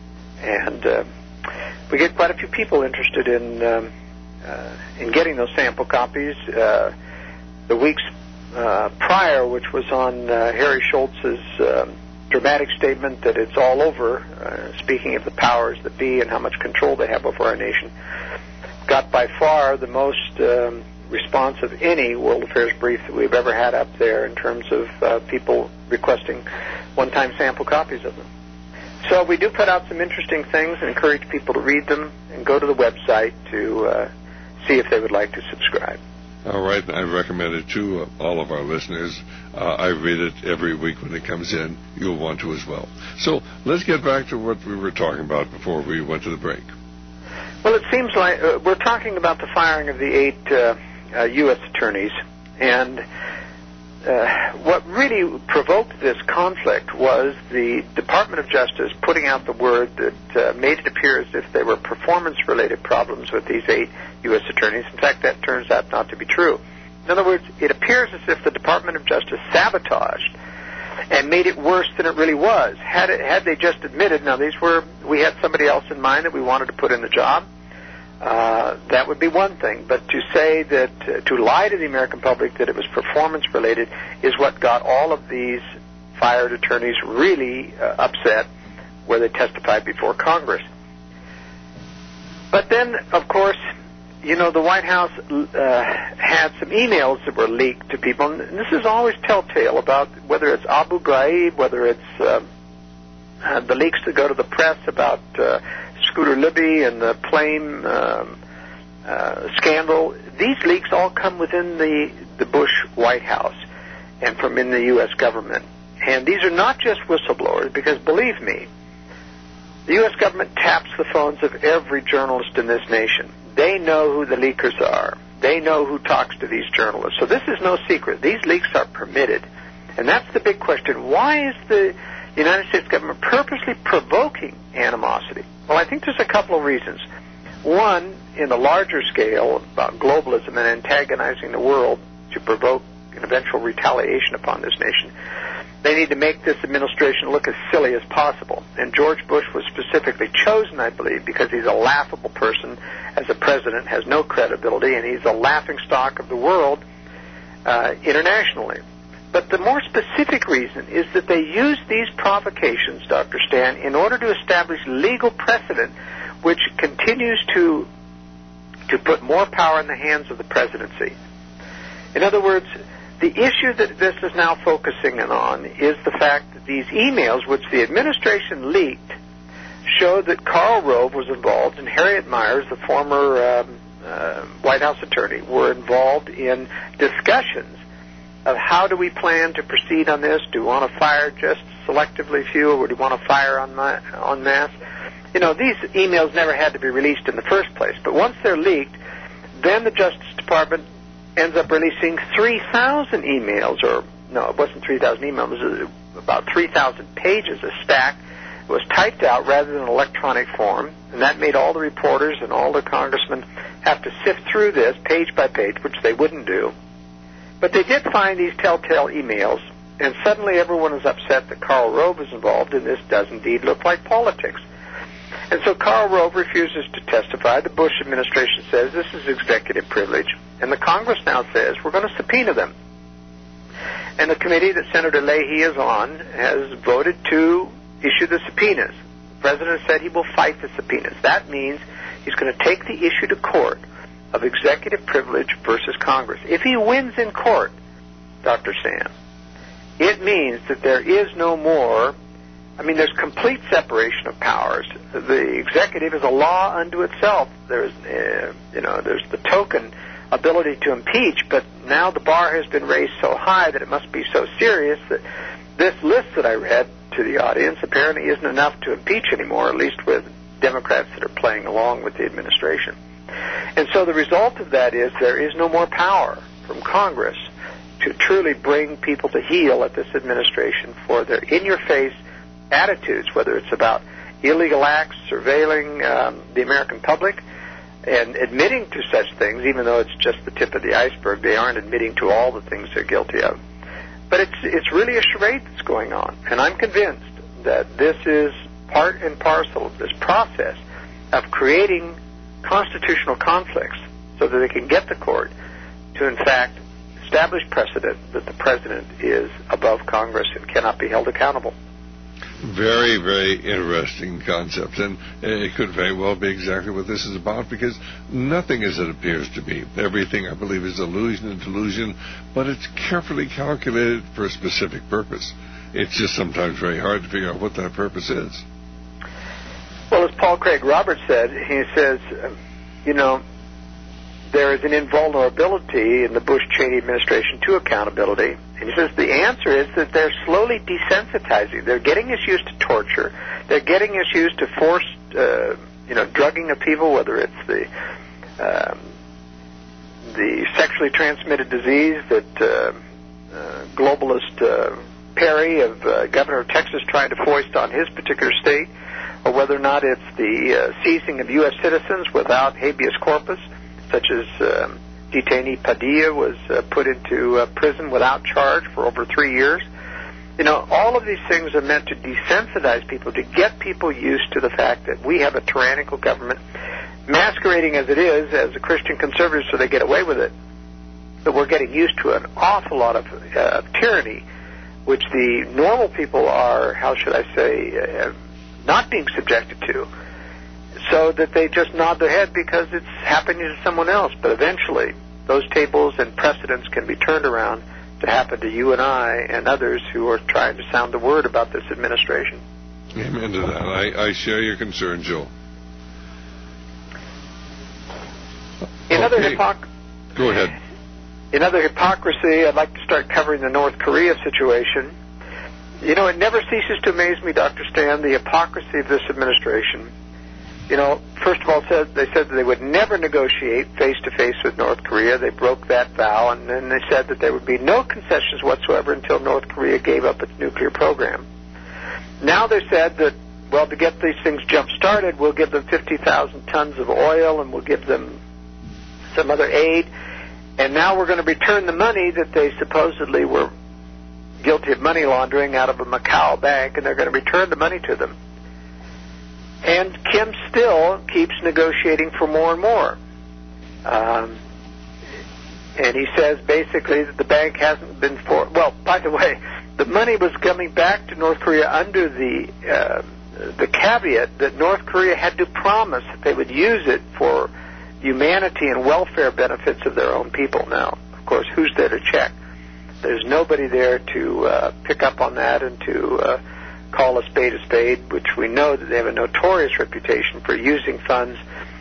And uh, we get quite a few people interested in um, uh, in getting those sample copies. Uh, the weeks uh, prior, which was on uh, Harry Schultz's uh, dramatic statement that it's all over, uh, speaking of the powers that be and how much control they have over our nation, got by far the most um, response of any World Affairs Brief that we've ever had up there in terms of uh, people requesting one-time sample copies of them. So we do put out some interesting things and encourage people to read them and go to the website to uh, see if they would like to subscribe. All right, I recommend it to uh, all of our listeners. Uh, I read it every week when it comes in. You'll want to as well. So let's get back to what we were talking about before we went to the break. Well, it seems like uh, we're talking about the firing of the eight uh, uh, U S attorneys, and uh, what really provoked this conflict was the Department of Justice putting out the word that uh, made it appear as if there were performance-related problems with these eight U S attorneys. In fact, that turns out not to be true. In other words, it appears as if the Department of Justice sabotaged and made it worse than it really was. Had it, had they just admitted, now these were, we had somebody else in mind that we wanted to put in the job, uh, that would be one thing. But to say that, uh, to lie to the American public that it was performance-related is what got all of these fired attorneys really uh, upset, where they testified before Congress. But then, of course, you know, the White House uh, had some emails that were leaked to people, and this is always telltale about whether it's Abu Ghraib, whether it's uh, uh, the leaks that go to the press about uh, Scooter Libby and the plane um, uh, scandal. These leaks all come within the, the Bush White House and from in the U S government. And these are not just whistleblowers, because believe me, the U S government taps the phones of every journalist in this nation. They know who the leakers are. They know who talks to these journalists. So this is no secret. These leaks are permitted. And that's the big question. Why is the United States government purposely provoking animosity? Well, I think there's a couple of reasons. One, in the larger scale about globalism and antagonizing the world to provoke an eventual retaliation upon this nation, they need to make this administration look as silly as possible. And George Bush was specifically chosen, I believe, because he's a laughable person as a president, has no credibility, and he's a laughingstock of the world uh, internationally. But the more specific reason is that they use these provocations, Doctor Stan, in order to establish legal precedent which continues to to put more power in the hands of the presidency. In other words, the issue that this is now focusing on is the fact that these emails, which the administration leaked, showed that Karl Rove was involved and Harriet Miers, the former um, uh, White House attorney, were involved in discussions of how do we plan to proceed on this. Do we want to fire just selectively few, or do we want to fire en masse? You know, these emails never had to be released in the first place, but once they're leaked, then the Justice Department ends up releasing three thousand emails, or no, it wasn't three thousand emails, it was about three thousand pages, a stack. It was typed out rather than electronic form, and that made all the reporters and all the congressmen have to sift through this page by page, which they wouldn't do. But they did find these telltale emails, and suddenly everyone is upset that Karl Rove is involved, and this does indeed look like politics. And so Karl Rove refuses to testify. The Bush administration says this is executive privilege, and the Congress now says we're going to subpoena them. And the committee that Senator Leahy is on has voted to issue the subpoenas. The president said he will fight the subpoenas. That means he's going to take the issue to court of executive privilege versus Congress. If he wins in court, Doctor Sam, it means that there is no more, I mean, there's complete separation of powers. The executive is a law unto itself. There's, uh, you know, there's the token ability to impeach, but now the bar has been raised so high that it must be so serious that this list that I read to the audience apparently isn't enough to impeach anymore, at least with Democrats that are playing along with the administration. And so the result of that is there is no more power from Congress to truly bring people to heel at this administration for their in-your-face attitudes, whether it's about illegal acts, surveilling um, the American public, and admitting to such things, even though it's just the tip of the iceberg. They aren't admitting to all the things they're guilty of. But it's it's really a charade that's going on, and I'm convinced that this is part and parcel of this process of creating constitutional conflicts so that they can get the court to, in fact, establish precedent that the president is above Congress and cannot be held accountable. Very, very interesting concept, and it could very well be exactly what this is about, because nothing as it appears to be. Everything, I believe, is illusion and delusion, but it's carefully calculated for a specific purpose. It's just sometimes very hard to figure out what that purpose is. Well, as Paul Craig Roberts said, he says, you know, there is an invulnerability in the Bush-Cheney administration to accountability. And he says the answer is that they're slowly desensitizing. They're getting us used to torture. They're getting us used to forced, uh, you know, drugging of people, whether it's the um, the sexually transmitted disease that uh, uh, globalist uh, Perry, of uh, governor of Texas, trying to foist on his particular state, or whether or not it's the uh, seizing of U S citizens without habeas corpus, such as um, detainee Padilla was uh, put into uh, prison without charge for over three years. You know, all of these things are meant to desensitize people, to get people used to the fact that we have a tyrannical government, masquerading as it is as a Christian conservative so they get away with it. But we're getting used to an awful lot of uh, tyranny, which the normal people are, how should I say, uh, not being subjected to, so that they just nod their head because it's happening to someone else. But eventually, those tables and precedents can be turned around to happen to you and I and others who are trying to sound the word about this administration. Amen to that. I, I share your concern, Joe. In other Okay. hypoc- Go ahead. In other hypocrisy, I'd like to start covering the North Korea situation. You know, it never ceases to amaze me, Doctor Stan, the hypocrisy of this administration. You know, first of all, said they said that they would never negotiate face-to-face with North Korea. They broke that vow, and then they said that there would be no concessions whatsoever until North Korea gave up its nuclear program. Now they said that, well, to get these things jump-started, we'll give them fifty thousand tons of oil, and we'll give them some other aid, and now we're going to return the money that they supposedly were guilty of money laundering out of a Macau bank, and they're going to return the money to them. And Kim still keeps negotiating for more and more. Um, and he says basically that the bank hasn't been for... Well, by the way, the money was coming back to North Korea under the uh, the caveat that North Korea had to promise that they would use it for humanity and welfare benefits of their own people. Now, of course, who's there to check? There's nobody there to uh, pick up on that and to... Uh, call a spade a spade, which we know that they have a notorious reputation for using funds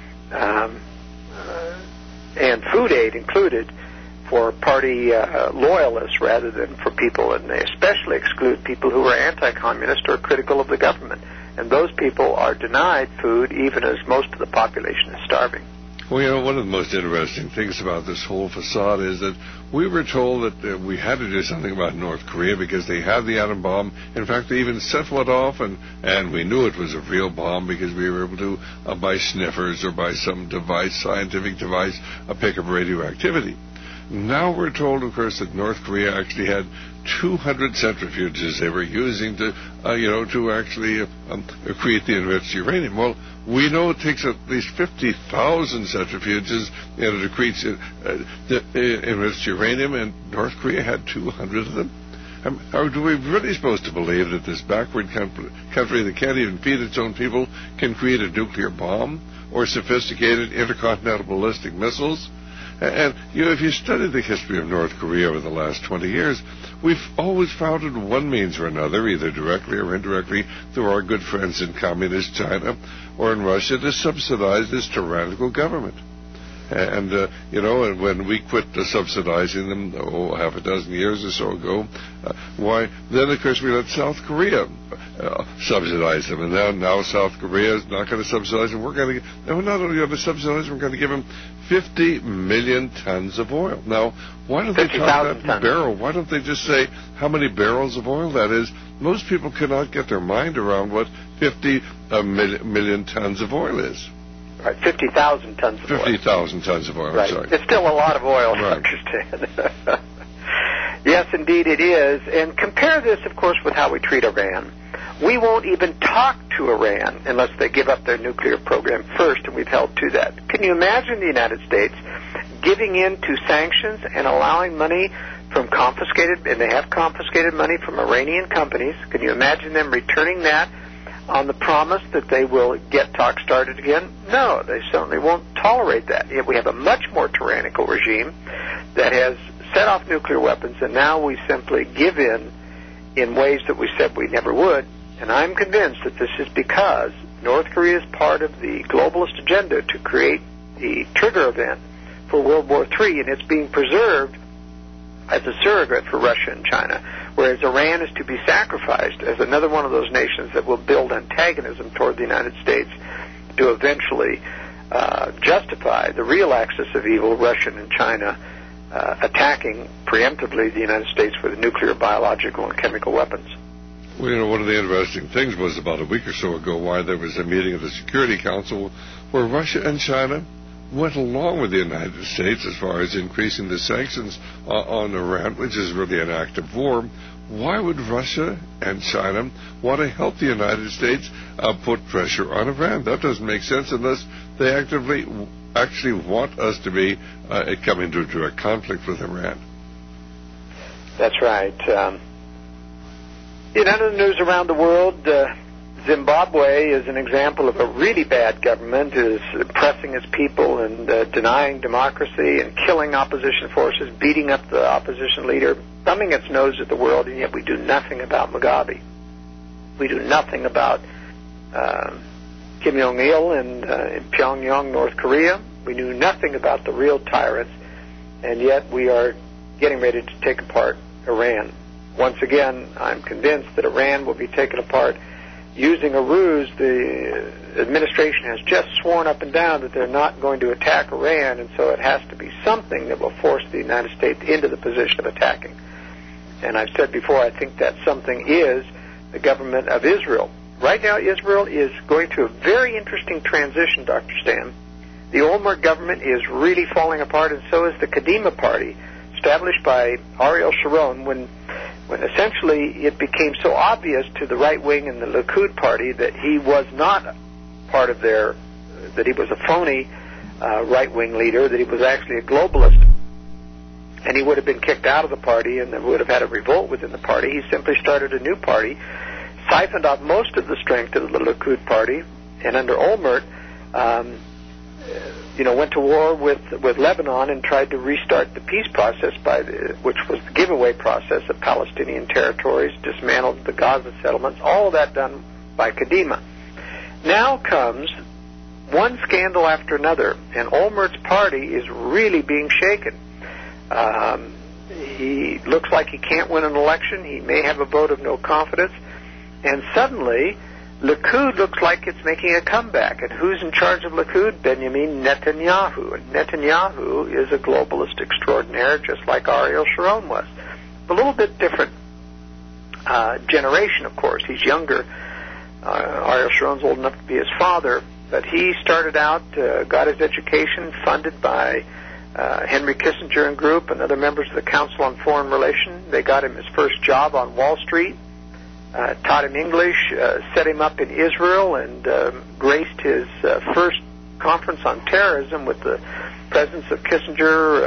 um, uh, and food aid included for party uh, loyalists rather than for people, and they especially exclude people who are anti-communist or critical of the government. And those people are denied food even as most of the population is starving. Well, you know, one of the most interesting things about this whole facade is that we were told that uh, we had to do something about North Korea because they had the atom bomb. In fact, they even set one off, and, and we knew it was a real bomb because we were able to, uh, by sniffers or by some device, scientific device, uh, pick up radioactivity. Now we're told, of course, that North Korea actually had two hundred centrifuges they were using to, uh, you know, to actually uh, um, create the enriched uranium. Well, we know it takes at least fifty thousand centrifuges you know, to create uh, the, uh, enriched uranium, and North Korea had two hundred of them. Um, are we really supposed to believe that this backward country that can't even feed its own people can create a nuclear bomb or sophisticated intercontinental ballistic missiles? And, you know, if you study the history of North Korea over the last twenty years, we've always found in one means or another, either directly or indirectly, through our good friends in communist China or in Russia, to subsidize this tyrannical government. And, uh, you know, and when we quit uh, subsidizing them, oh, half a dozen years or so ago, uh, why, then, of course, we let South Korea uh, subsidize them. And now, now South Korea is not going to subsidize them. We're going to, no, not only going to subsidize them, we're going to give them fifty million tons of oil. Now, why don't they talk that in barrel? Why don't they just say how many barrels of oil that is? Most people cannot get their mind around what fifty uh, mil- million tons of oil is. Right, fifty thousand tons of oil. fifty thousand tons of oil, right. I'm sorry. It's still a lot of oil, right. I understand. Yes, indeed it is. And compare this, of course, with how we treat Iran. We won't even talk to Iran unless they give up their nuclear program first, and we've held to that. Can you imagine the United States giving in to sanctions and allowing money from confiscated, and they have confiscated money from Iranian companies? Can you imagine them returning that on the promise that they will get talks started again? No, they certainly won't tolerate that. Yet we have a much more tyrannical regime that has set off nuclear weapons, and now we simply give in in ways that we said we never would. And I'm convinced that this is because North Korea is part of the globalist agenda to create the trigger event for World War Three, and it's being preserved as a surrogate for Russia and China, whereas Iran is to be sacrificed as another one of those nations that will build antagonism toward the United States to eventually uh, justify the real axis of evil, Russia and China, uh, attacking preemptively the United States with nuclear, biological, and chemical weapons. Well, you know, one of the interesting things was about a week or so ago why there was a meeting of the Security Council where Russia and China went along with the United States as far as increasing the sanctions uh, on Iran, which is really an act of war. Why would Russia and China want to help the United States uh, put pressure on Iran? That doesn't make sense unless they actively actually want us to be uh, come into a direct conflict with Iran. That's right. Um, in other news around the world, uh, Zimbabwe is an example of a really bad government, is oppressing its people and uh, denying democracy and killing opposition forces, beating up the opposition leader, thumbing its nose at the world, and yet we do nothing about Mugabe. We do nothing about uh, Kim Jong-il in, uh, in Pyongyang, North Korea. We knew nothing about the real tyrants, and yet we are getting ready to take apart Iran. Once again, I'm convinced that Iran will be taken apart using a ruse. The administration has just sworn up and down that they're not going to attack Iran, and so it has to be something that will force the United States into the position of attacking. And I've said before, I think that something is the government of Israel. Right now, Israel is going through a very interesting transition, Doctor Stan. The Olmert government is really falling apart, and so is the Kadima party, established by Ariel Sharon, when when essentially it became so obvious to the right wing and the Likud party that he was not part of their, that he was a phony uh, right wing leader, that he was actually a globalist, and he would have been kicked out of the party and would have had a revolt within the party. He simply started a new party, siphoned off most of the strength of the Likud party, and under Olmert, um, you know, went to war with with Lebanon and tried to restart the peace process, by the, which was the giveaway process of Palestinian territories, dismantled the Gaza settlements, all of that done by Kadima. Now comes one scandal after another, and Olmert's party is really being shaken. Um, he looks like he can't win an election. He may have a vote of no confidence, and suddenly Likud looks like it's making a comeback. And who's in charge of Likud? Benjamin Netanyahu. And Netanyahu is a globalist extraordinaire, just like Ariel Sharon was. A little bit different uh, generation, of course. He's younger. Uh, Ariel Sharon's old enough to be his father. But he started out, uh, got his education funded by uh, Henry Kissinger and Group and other members of the Council on Foreign Relations. They got him his first job on Wall Street. Uh, taught him English, uh, set him up in Israel, and uh, graced his uh, first conference on terrorism with the presence of Kissinger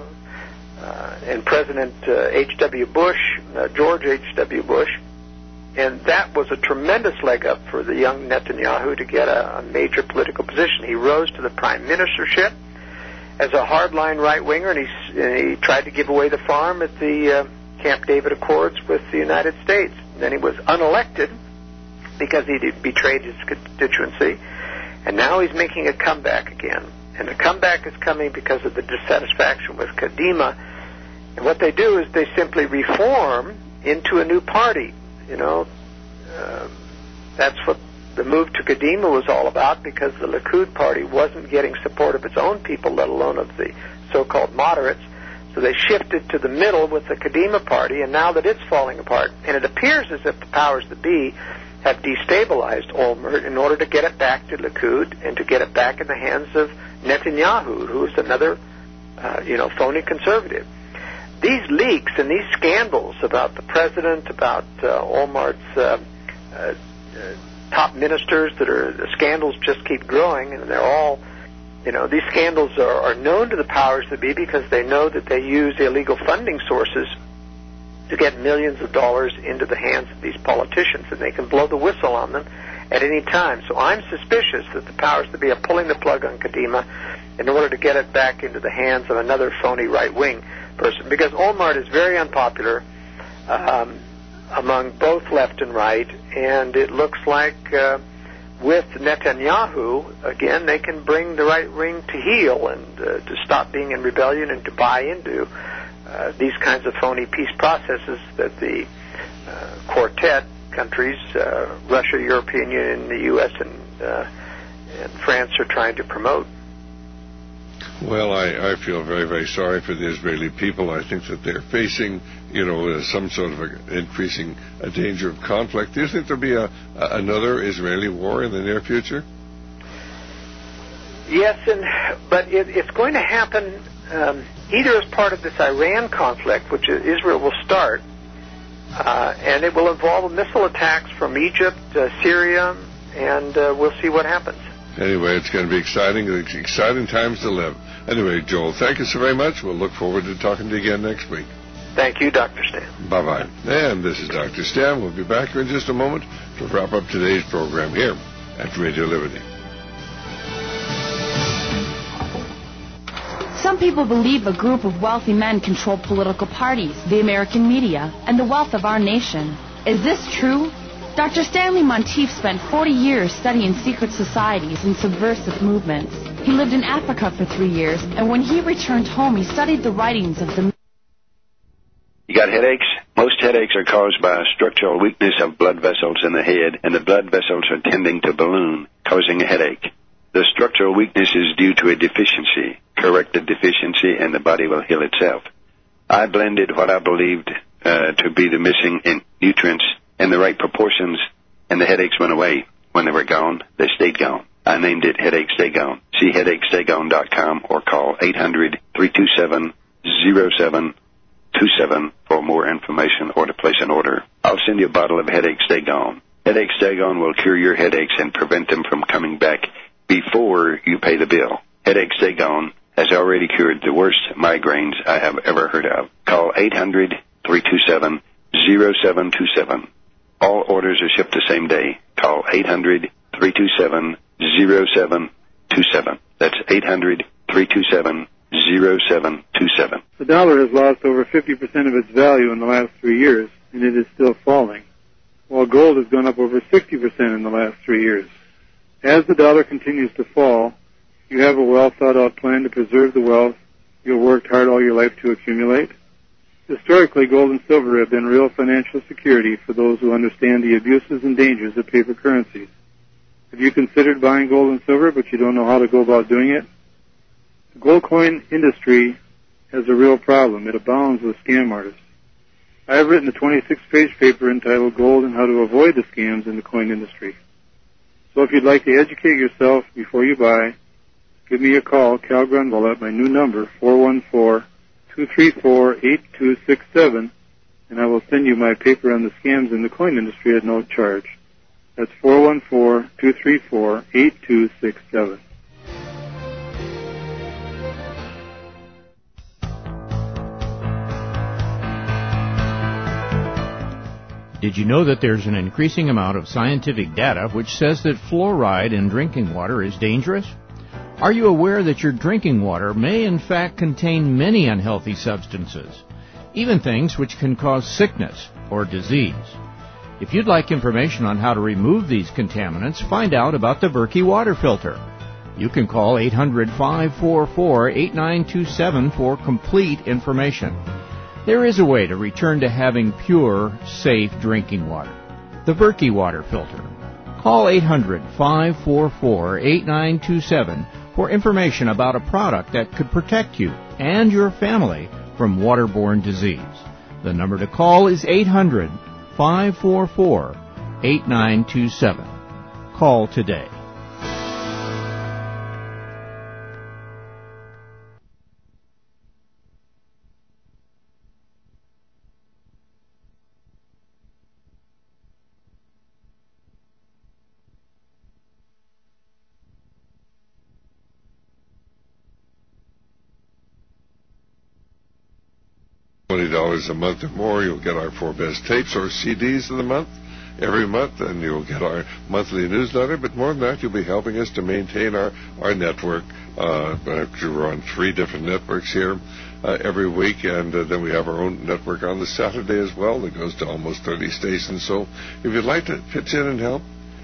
uh, uh, and President uh, H W Bush, uh, George H W Bush. And that was a tremendous leg up for the young Netanyahu to get a, a major political position. He rose to the prime ministership as a hardline right-winger, and he, and he tried to give away the farm at the uh, Camp David Accords with the United States. Then he was unelected because he betrayed his constituency, and now he's making a comeback again. And the comeback is coming because of the dissatisfaction with Kadima. And what they do is they simply reform into a new party. You know, uh, that's what the move to Kadima was all about, because the Likud party wasn't getting support of its own people, let alone of the so-called moderates. So they shifted to the middle with the Kadima party, and now that it's falling apart, and it appears as if the powers that be have destabilized Olmert in order to get it back to Likud and to get it back in the hands of Netanyahu, who's another, uh, you know, phony conservative. These leaks and these scandals about the president, about uh, Olmert's uh, uh, uh, top ministers, that are the scandals just keep growing, and they're all. You know, these scandals are, are known to the powers that be because they know that they use illegal funding sources to get millions of dollars into the hands of these politicians, and they can blow the whistle on them at any time. So I'm suspicious that the powers that be are pulling the plug on Kadima in order to get it back into the hands of another phony right-wing person, because Olmert is very unpopular um, among both left and right, and it looks like uh, with Netanyahu, again, they can bring the right wing to heel and uh, to stop being in rebellion and to buy into uh, these kinds of phony peace processes that the uh, quartet countries, uh, Russia, European Union, the U S, and, uh, and France are trying to promote. Well, I, I feel very, very sorry for the Israeli people. I think that they're facing, you know, uh, some sort of a increasing a danger of conflict. Do you think there'll be a, a, another Israeli war in the near future? Yes, and but it, it's going to happen um, either as part of this Iran conflict, which Israel will start, uh, and it will involve missile attacks from Egypt, uh, Syria, and uh, we'll see what happens. Anyway, it's going to be exciting, exciting times to live. Anyway, Joel, thank you so very much. We'll look forward to talking to you again next week. Thank you, Doctor Stan. Bye-bye. And this is Doctor Stan. We'll be back here in just a moment to wrap up today's program here at Radio Liberty. Some people believe a group of wealthy men control political parties, the American media, and the wealth of our nation. Is this true? Doctor Stanley Monteith spent forty years studying secret societies and subversive movements. He lived in Africa for three years, and when he returned home, he studied the writings of the... You got headaches? Most headaches are caused by a structural weakness of blood vessels in the head, and the blood vessels are tending to balloon, causing a headache. The structural weakness is due to a deficiency. Correct the deficiency, and the body will heal itself. I blended what I believed uh, to be the missing in nutrients in the right proportions, and the headaches went away. When they were gone, they stayed gone. I named it Headache Stay Gone. See headache stay gone dot com or call eight hundred, three two seven, zero seven two seven for more information or to place an order. I'll send you a bottle of Headache Stay Gone. Headache Stay Gone will cure your headaches and prevent them from coming back before you pay the bill. Headache Stay Gone has already cured the worst migraines I have ever heard of. Call eight hundred, three two seven, zero seven two seven. All orders are shipped the same day. Call eight hundred, three two seven, zero seven two seven. That's eight hundred, three two seven, zero seven two seven. The dollar has lost over fifty percent of its value in the last three years, and it is still falling, while gold has gone up over sixty percent in the last three years. As the dollar continues to fall, you have a well-thought-out plan to preserve the wealth you've worked hard all your life to accumulate. Historically, gold and silver have been real financial security for those who understand the abuses and dangers of paper currencies. Have you considered buying gold and silver, but you don't know how to go about doing it? The gold coin industry has a real problem. It abounds with scam artists. I have written a twenty-six page paper entitled Gold and How to Avoid the Scams in the Coin Industry. So if you'd like to educate yourself before you buy, give me a call, Cal Grunwald, at my new number, four one four, two three four, eight two six seven, and I will send you my paper on the scams in the coin industry at no charge. That's four one four, two three four, eight two six seven. Did you know that there's an increasing amount of scientific data which says that fluoride in drinking water is dangerous? Are you aware that your drinking water may in fact contain many unhealthy substances, even things which can cause sickness or disease? If you'd like information on how to remove these contaminants, find out about the Berkey water filter. You can call eight hundred, five four four, eight nine two seven for complete information. There is a way to return to having pure, safe drinking water. The Berkey water filter. Call eight hundred, five four four, eight nine two seven for information about a product that could protect you and your family from waterborne disease. The number to call is eight hundred, five four four, eight nine two seven. Call today. twenty dollars a month or more, you'll get our four best tapes or C Ds of the month every month, and you'll get our monthly newsletter. But more than that, you'll be helping us to maintain our, our network. Uh, we're on three different networks here uh, every week, and uh, then we have our own network on the Saturday as well that goes to almost thirty stations. So if you'd like to pitch in and help,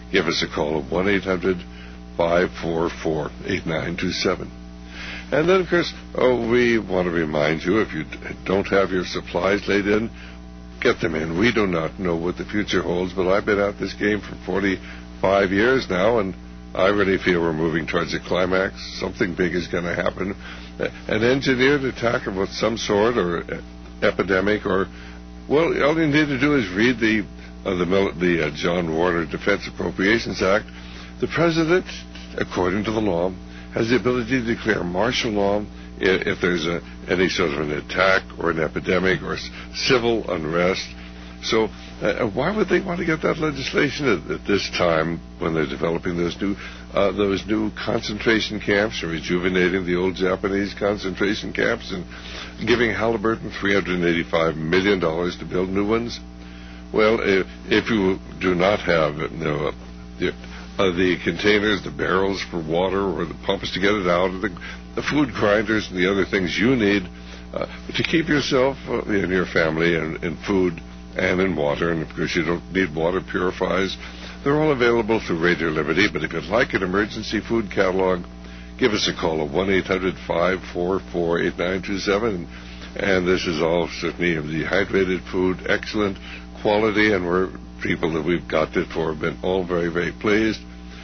give us a call at one eight hundred five four four eight nine two seven. And then, of course, oh, we want to remind you, if you don't have your supplies laid in, get them in. We do not know what the future holds, but I've been at this game for forty-five years now, and I really feel we're moving towards a climax. Something big is going to happen. An engineered attack of some sort, or epidemic, or, well, all you need to do is read the uh, the, the uh, John Warner Defense Appropriations Act. The President, according to the law, has the ability to declare martial law if there's a, any sort of an attack or an epidemic or civil unrest. So uh, why would they want to get that legislation at, at this time when they're developing those new uh, those new concentration camps, or rejuvenating the old Japanese concentration camps, and giving Halliburton three hundred eighty-five million dollars to build new ones? Well, if, if you do not have you know, the, uh, the containers, the barrels for water, or the pumps to get it out, or the, the food grinders and the other things you need uh, to keep yourself uh, and your family in, in food and in water, and of course you don't need water purifiers. They're all available through Radio Liberty, but if you'd like an emergency food catalog, give us a call at one eight hundred five four four eight nine two seven. And this is all certainly of dehydrated food, excellent quality, and we're people that we've got it for have been all very, very pleased.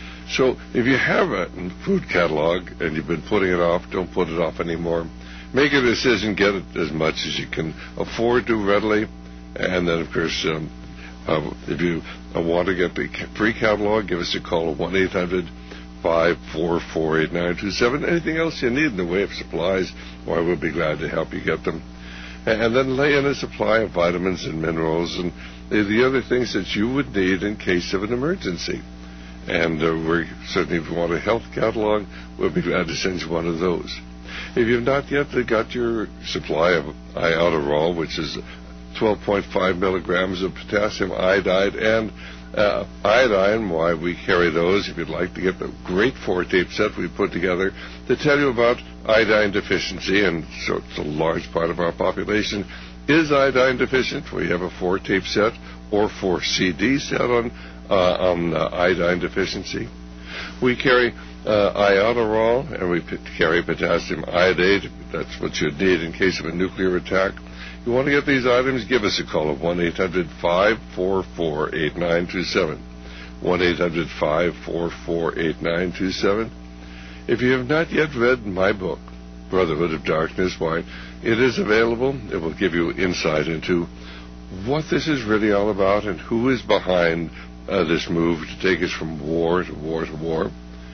So if you have a food catalog and you've been putting it off, don't put it off anymore. Make a decision, get it as much as you can afford to readily. And then, of course, um, uh, if you uh, want to get the free catalog, give us a call at one eight hundred five four four eight nine two seven. Anything else you need in the way of supplies, why, we'll be glad to help you get them. And then lay in a supply of vitamins and minerals and the other things that you would need in case of an emergency. And uh, we're certainly, if you want a health catalog, we'll be glad to send you one of those. If you've not yet got your supply of Iodoral, which is twelve point five milligrams of potassium iodide and uh, iodine, why, we carry those. If you'd like to get the great four-tape set we put together to tell you about iodine deficiency, and so it's a large part of our population is iodine deficient. We have a four-tape set or four C D set on uh, on uh, iodine deficiency. We carry uh, Iodoral, and we p- carry potassium iodate. That's what you'd need in case of a nuclear attack. If you want to get these items, give us a call at one eight hundred five four four eight nine two seven. one eight hundred five four four eight nine two seven. If you have not yet read my book, Brotherhood of Darkness, why, it is available. It will give you insight into what this is really all about and who is behind uh, this move to take us from war to war to war.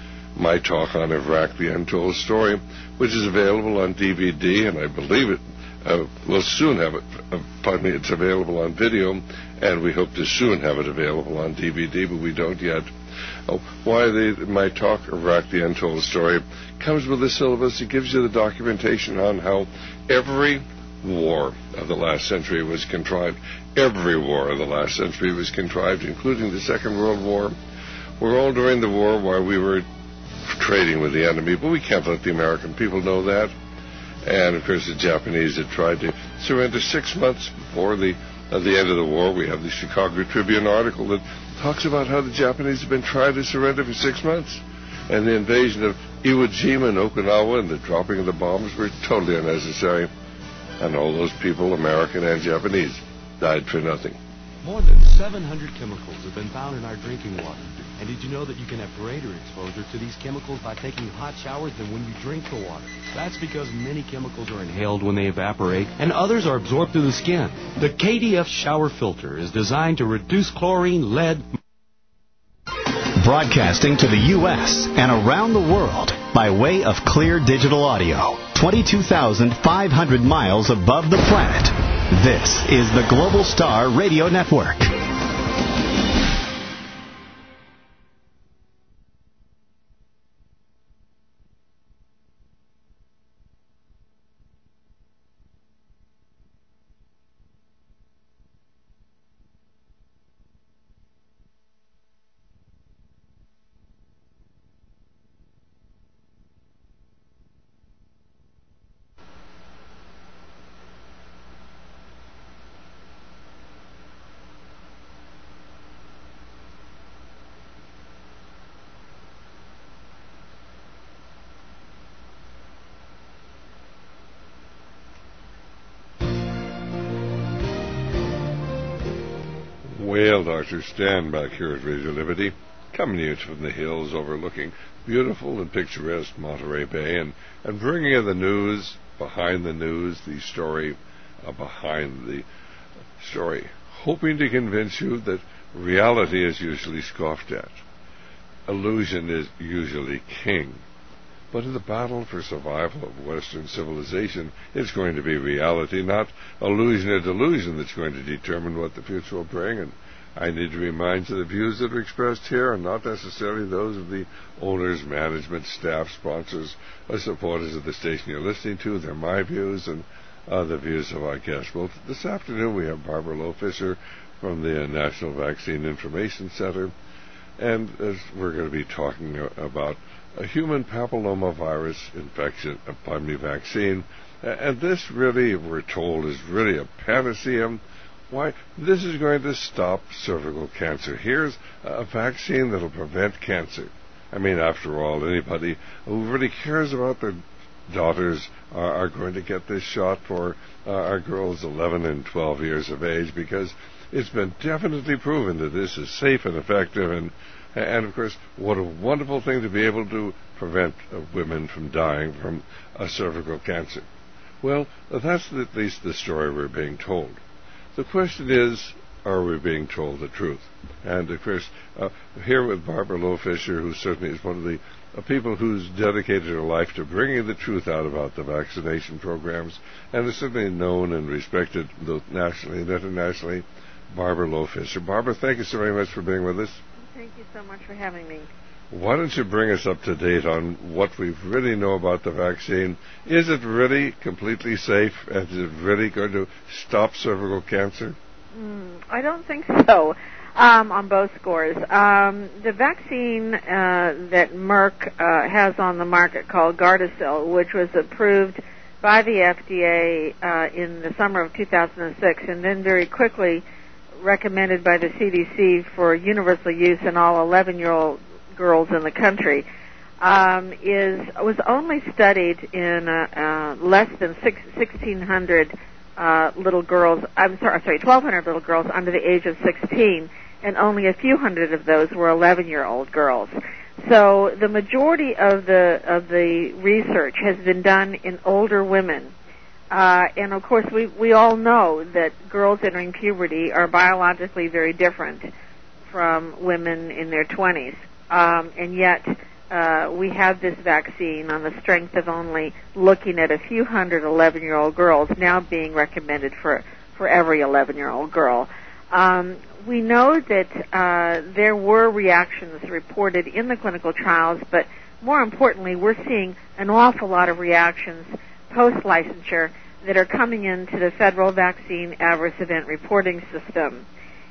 My talk on Iraq, the Untold Story, which is available on D V D, and I believe it uh, will soon have it. Uh, pardon me, it's available on video, and we hope to soon have it available on D V D, but we don't yet. Oh, why the, my talk, Iraq, the Untold Story, comes with a syllabus. It gives you the documentation on how every war of the last century was contrived. Every war of the last century was contrived, including the Second World War. We're all during the war while we were trading with the enemy, but we can't let the American people know that. And, of course, the Japanese had tried to surrender six months before the, uh, the end of the war. We have the Chicago Tribune article that talks about how the Japanese have been trying to surrender for six months. And the invasion of Iwo Jima and Okinawa and the dropping of the bombs were totally unnecessary. And all those people, American and Japanese, died for nothing. More than seven hundred chemicals have been found in our drinking water. And did you know that you can have greater exposure to these chemicals by taking hot showers than when you drink the water? That's because many chemicals are inhaled when they evaporate, and others are absorbed through the skin. The K D F shower filter is designed to reduce chlorine, lead... Broadcasting to the U S and around the world by way of clear digital audio. twenty-two thousand five hundred miles above the planet. This is the Global Star Radio Network. Well, Doctor Stan back here at Radio Liberty, coming to you from the hills overlooking beautiful and picturesque Monterey Bay, and, and bringing you the news, behind the news, the story uh, behind the story, hoping to convince you that reality is usually scoffed at. Illusion is usually king. But in the battle for survival of Western civilization, it's going to be reality, not illusion or delusion, that's going to determine what the future will bring. And I need to remind you the views that are expressed here are not necessarily those of the owners, management, staff, sponsors, or supporters of the station you're listening to. They're my views and uh, the views of our guests. Well, this afternoon we have Barbara Loe Fisher from the National Vaccine Information Center, and as we're going to be talking about a human papillomavirus infection, a pardon me, vaccine. And this really, we're told, is really a panacea. Why? This is going to stop cervical cancer. Here's a vaccine that will prevent cancer. I mean, after all, anybody who really cares about their daughters are, are going to get this shot for uh, our girls eleven and twelve years of age, because it's been definitely proven that this is safe and effective. And And, of course, what a wonderful thing to be able to prevent uh, women from dying from uh, cervical cancer. Well, that's at least the story we're being told. The question is, are we being told the truth? And, of course, uh, here with Barbara Loe Fisher, who certainly is one of the uh, people who's dedicated her life to bringing the truth out about the vaccination programs, and is certainly known and respected both nationally and internationally, Barbara Loe Fisher. Barbara, thank you so very much for being with us. Thank you so much for having me. Why don't you bring us up to date on what we really know about the vaccine? Is it really completely safe, and is it really going to stop cervical cancer? Mm, I don't think so, um, on both scores. Um, the vaccine uh, that Merck uh, has on the market, called Gardasil, which was approved by the F D A uh, in the summer of two thousand six, and then very quickly recommended by the C D C for universal use in all eleven-year-old girls in the country, um, is was only studied in uh, uh, less than six, sixteen hundred uh, little girls. I'm sorry, sorry, twelve hundred little girls under the age of sixteen, and only a few hundred of those were eleven-year-old girls. So the majority of the of the research has been done in older women. Uh, and, of course, we, we all know that girls entering puberty are biologically very different from women in their twenties. Um, and yet uh, we have this vaccine on the strength of only looking at a few hundred eleven-year-old girls now being recommended for, for every eleven-year-old girl. Um, we know that uh, there were reactions reported in the clinical trials, but more importantly, we're seeing an awful lot of reactions post-licensure that are coming into the Federal Vaccine Adverse Event Reporting System.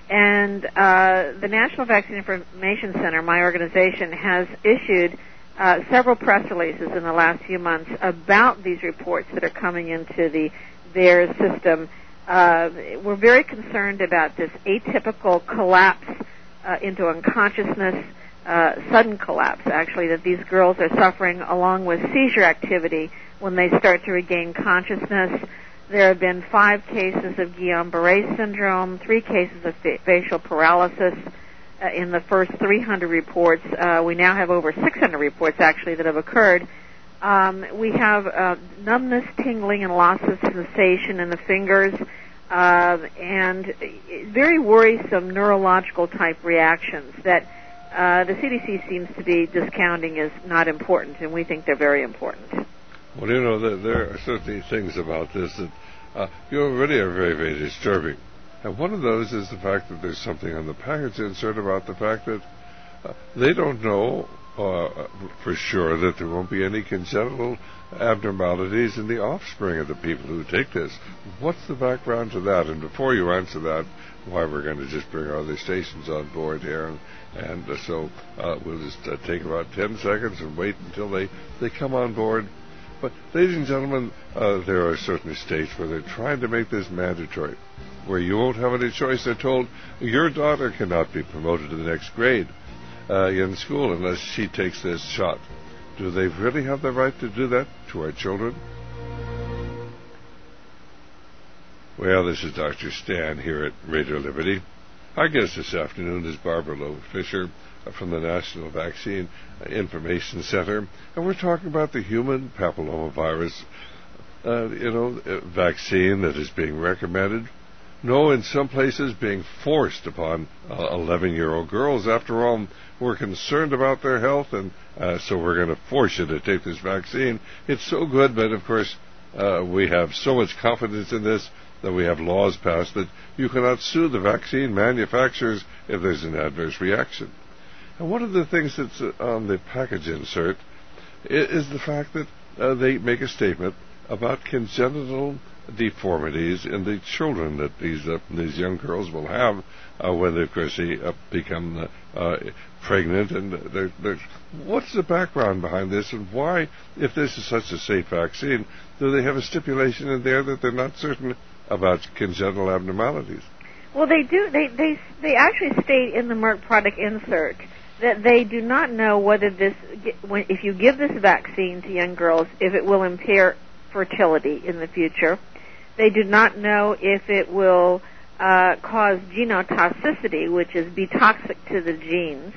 And uh, the National Vaccine Information Center, my organization, has issued uh, several press releases in the last few months about these reports that are coming into the their system. Uh, we're very concerned about this atypical collapse uh, into unconsciousness, uh, sudden collapse, actually, that these girls are suffering, along with seizure activity when they start to regain consciousness. There have been five cases of Guillain-Barré syndrome, three cases of fa- facial paralysis uh, in the first three hundred reports. Uh, we now have over six hundred reports, actually, that have occurred. Um, we have uh, numbness, tingling, and loss of sensation in the fingers, uh, and very worrisome neurological-type reactions that uh, the C D C seems to be discounting as not important, and we think they're very important. Well, you know, there, there are certainly things about this that uh, you know, really are very, very disturbing. And one of those is the fact that there's something on the package insert about the fact that uh, they don't know uh, for sure that there won't be any congenital abnormalities in the offspring of the people who take this. What's the background to that? And before you answer that, why we're going to just bring our other stations on board here. And, and uh, so uh, we'll just uh, take about ten seconds and wait until they, they come on board. But, ladies and gentlemen, uh, there are certain states where they're trying to make this mandatory, where you won't have any choice. They're told your daughter cannot be promoted to the next grade uh, in school unless she takes this shot. Do they really have the right to do that to our children? Well, this is Doctor Stan here at Radio Liberty. Our guest this afternoon is Barbara Loeb Fisher from the National Vaccine Information Center, and we're talking about the human papillomavirus, uh, you know, uh, vaccine that is being recommended. No, in some places being forced upon eleven-year-old girls. After all, we're concerned about their health, and uh, so we're going to force you to take this vaccine. It's so good, but of course, uh, we have so much confidence in this that we have laws passed that you cannot sue the vaccine manufacturers if there's an adverse reaction. And one of the things that's on the package insert is the fact that uh, they make a statement about congenital deformities in the children that these uh, these young girls will have uh, when they, of course, they uh, become uh, uh, pregnant. And they're, they're, what's the background behind this, and why, if this is such a safe vaccine, do they have a stipulation in there that they're not certain about congenital abnormalities? Well, they do. They they they actually state in the Merck product insert that they do not know whether this, when, if you give this vaccine to young girls, if it will impair fertility in the future. They do not know if it will uh, cause genotoxicity, which is be toxic to the genes.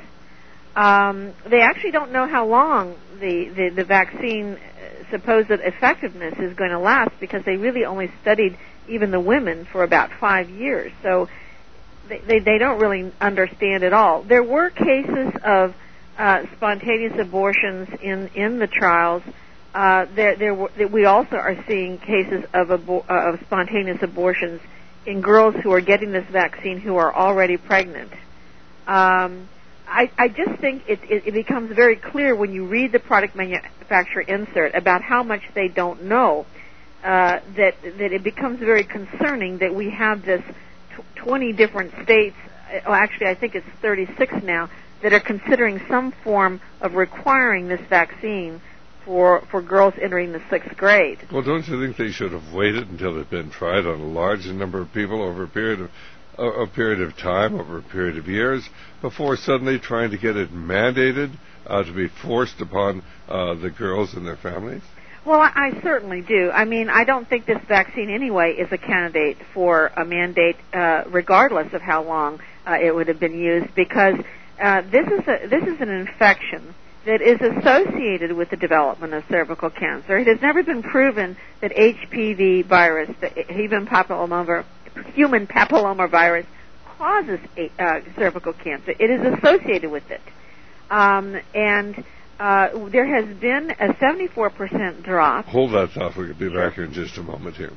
Um, they actually don't know how long the, the, the vaccine supposed effectiveness is going to last, because they really only studied even the women for about five years. So they, they, they don't really understand at all. There were cases of uh, spontaneous abortions in, in the trials. Uh, there, there were, we also are seeing cases of, abo- uh, of spontaneous abortions in girls who are getting this vaccine who are already pregnant. Um, I, I just think it, it, it becomes very clear when you read the product manufacturer insert about how much they don't know, uh, that that it becomes very concerning that we have this tw- twenty different states, well, actually I think it's thirty-six now, that are considering some form of requiring this vaccine for for girls entering the sixth grade. Well, don't you think they should have waited until it had been tried on a large number of people over a period of a, a period of time, over a period of years, before suddenly trying to get it mandated uh, to be forced upon uh, the girls and their families? Well, I, I certainly do. I mean, I don't think this vaccine anyway is a candidate for a mandate, uh, regardless of how long uh, it would have been used, because uh, this is a, this is an infection that is associated with the development of cervical cancer. It has never been proven that H P V virus, the human papilloma, human papilloma virus, causes a, uh, cervical cancer. It is associated with it. Um, and uh, there has been a seventy-four percent drop. Hold that thought. We'll be back here in just a moment here.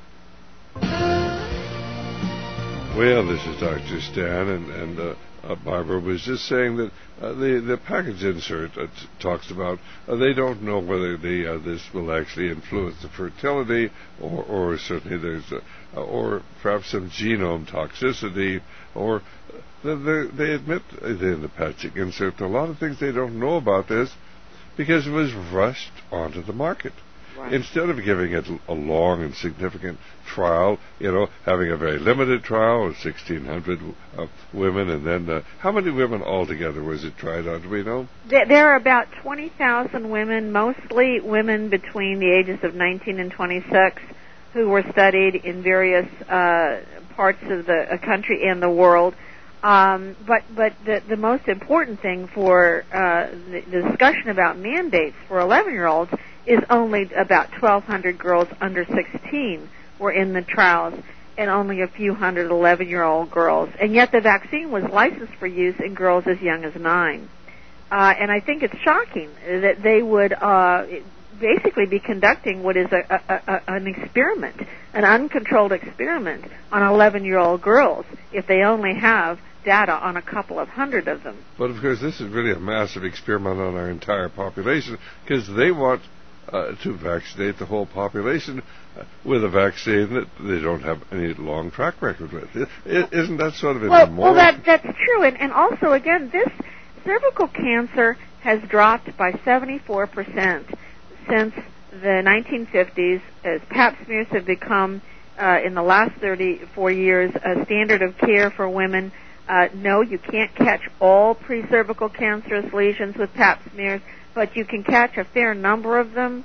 Well, this is Doctor Stan, and, and uh, uh, Barbara was just saying that uh, the, the package insert uh, t- talks about uh, they don't know whether the, uh, this will actually influence the fertility, or, or certainly there's a, or perhaps some genome toxicity, or uh, they, they admit in the package insert a lot of things they don't know about this because it was rushed onto the market. Right. Instead of giving it a long and significant trial, you know, having a very limited trial of sixteen hundred uh, women, and then uh, how many women altogether was it tried on? Do we know? There are about twenty thousand women, mostly women between the ages of nineteen and twenty-six, who were studied in various uh, parts of the uh, country and the world. Um, but but the, the most important thing for uh, the, the discussion about mandates for eleven-year-olds is only about twelve hundred girls under sixteen were in the trials, and only a few hundred eleven-year-old girls. And yet the vaccine was licensed for use in girls as young as nine. Uh, and I think it's shocking that they would uh, basically be conducting what is a, a, a, an experiment, an uncontrolled experiment on eleven-year-old girls, if they only have data on a couple of hundred of them. But of course, this is really a massive experiment on our entire population, because they want uh, to vaccinate the whole population uh, with a vaccine that they don't have any long track record with. It, isn't that sort of well, immoral? Well, that, that's true. And, and also, again, this cervical cancer has dropped by seventy-four percent since the nineteen fifties, as pap smears have become, uh, in the last thirty-four years, a standard of care for women. Uh, no, you can't catch all pre-cervical cancerous lesions with pap smears, but you can catch a fair number of them.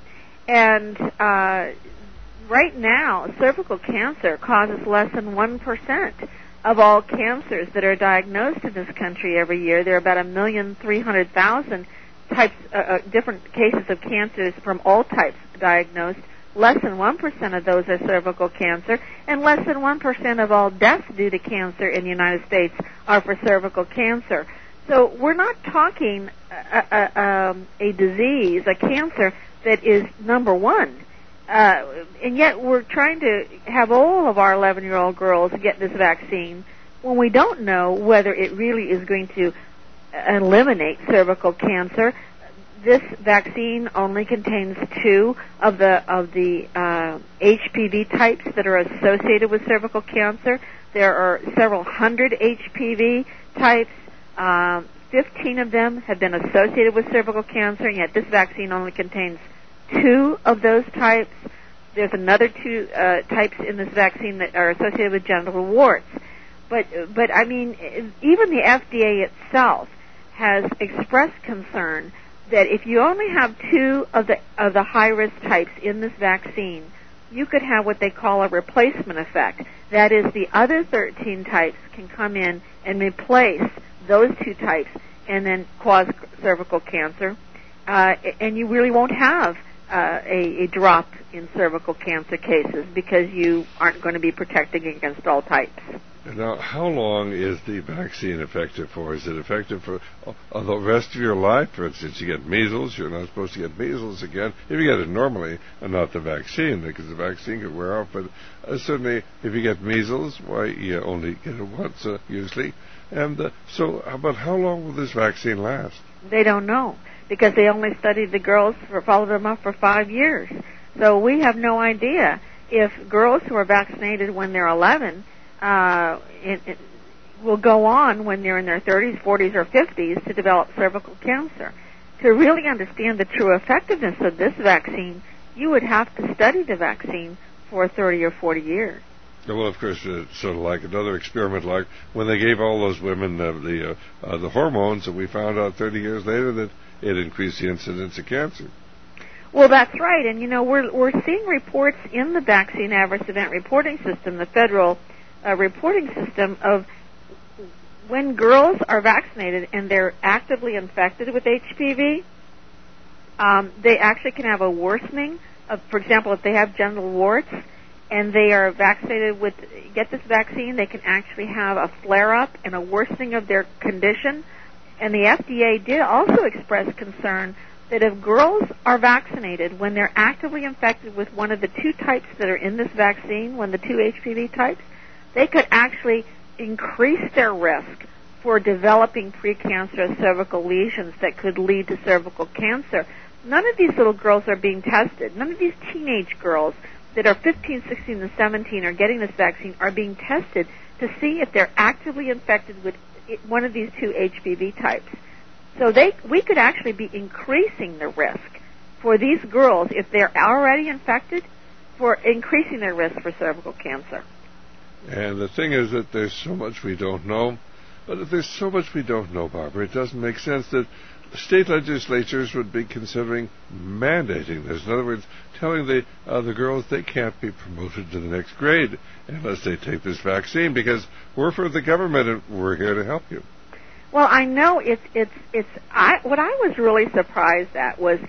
And uh, right now, cervical cancer causes less than one percent of all cancers that are diagnosed in this country every year. There are about a million three hundred thousand types, uh, uh, different cases of cancers from all types diagnosed. Less than one percent of those are cervical cancer, and less than one percent of all deaths due to cancer in the United States are for cervical cancer. So we're not talking a, a, um, a disease, a cancer, that is number one. Uh, and yet we're trying to have all of our eleven-year-old girls get this vaccine when we don't know whether it really is going to eliminate cervical cancer. This vaccine only contains two of the of the uh, H P V types that are associated with cervical cancer. There are several hundred H P V types. Uh, Fifteen of them have been associated with cervical cancer, and yet this vaccine only contains two of those types. There's another two uh, types in this vaccine that are associated with genital warts. But but I mean, even the F D A itself has expressed concern that if you only have two of the of the high risk types in this vaccine, you could have what they call a replacement effect. That is, the other thirteen types can come in and replace those two types and then cause cervical cancer, uh, and you really won't have uh, a, a drop in cervical cancer cases because you aren't going to be protecting against all types. Now, how long is the vaccine effective for? Is it effective for uh, the rest of your life? For instance, you get measles, you're not supposed to get measles again. If you get it normally, and not the vaccine, because the vaccine could wear off. But uh, certainly, if you get measles, why, you only get it once, uh, usually. And uh, so, but how long will this vaccine last? They don't know, because they only studied the girls, for, followed them up for five years. So we have no idea if girls who are vaccinated when they're eleven Uh, it, it will go on when they're in their thirties, forties, or fifties to develop cervical cancer. To really understand the true effectiveness of this vaccine, you would have to study the vaccine for thirty or forty years. Well, of course, it's sort of like another experiment, like when they gave all those women uh, the uh, uh, the hormones, and we found out thirty years later that it increased the incidence of cancer. Well, that's right, and you know we're we're seeing reports in the vaccine adverse event reporting system, the federal uh, reporting system, of when girls are vaccinated and they're actively infected with H P V, um, they actually can have a worsening of, for example, if they have genital warts and they are vaccinated with, get this vaccine, they can actually have a flare-up and a worsening of their condition. And the F D A did also express concern that if girls are vaccinated when they're actively infected with one of the two types that are in this vaccine, one of the two H P V types, they could actually increase their risk for developing precancerous cervical lesions that could lead to cervical cancer. None of these little girls are being tested. None of these teenage girls that are fifteen, sixteen, and seventeen are getting this vaccine are being tested to see if they're actively infected with one of these two H P V types. So they, we could actually be increasing the risk for these girls, if they're already infected, for increasing their risk for cervical cancer. And the thing is that there's so much we don't know. But if there's so much we don't know, Barbara, it doesn't make sense that state legislatures would be considering mandating this. In other words, telling the uh, the girls they can't be promoted to the next grade unless they take this vaccine, because we're for the government and we're here to help you. Well, I know it's it's it's. I what I was really surprised at was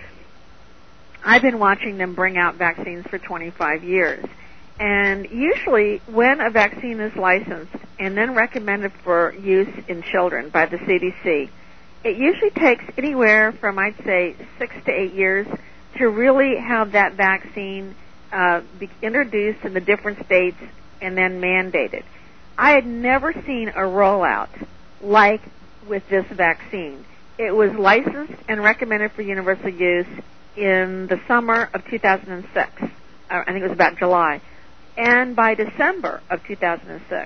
I've been watching them bring out vaccines for twenty-five years, and usually when a vaccine is licensed and then recommended for use in children by the C D C, it usually takes anywhere from, I'd say, six to eight years to really have that vaccine uh, be introduced in the different states and then mandated. I had never seen a rollout like with this vaccine. It was licensed and recommended for universal use in the summer of two thousand six. Uh, I think it was about July. And by December of two thousand six,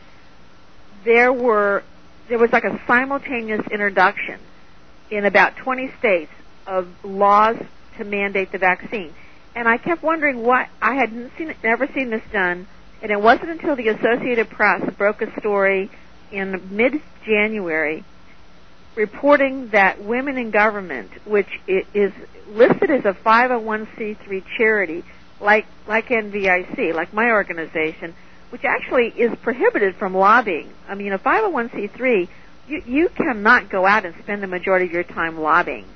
there were there was like a simultaneous introduction in about twenty states of laws to mandate the vaccine. And I kept wondering what, I had seen, never seen this done, and it wasn't until the Associated Press broke a story in mid-January reporting that Women in Government, which is listed as a five oh one c three charity, like like N V I C, like my organization, which actually is prohibited from lobbying. I mean, a five oh one c three, you, you cannot go out and spend the majority of your time lobbying.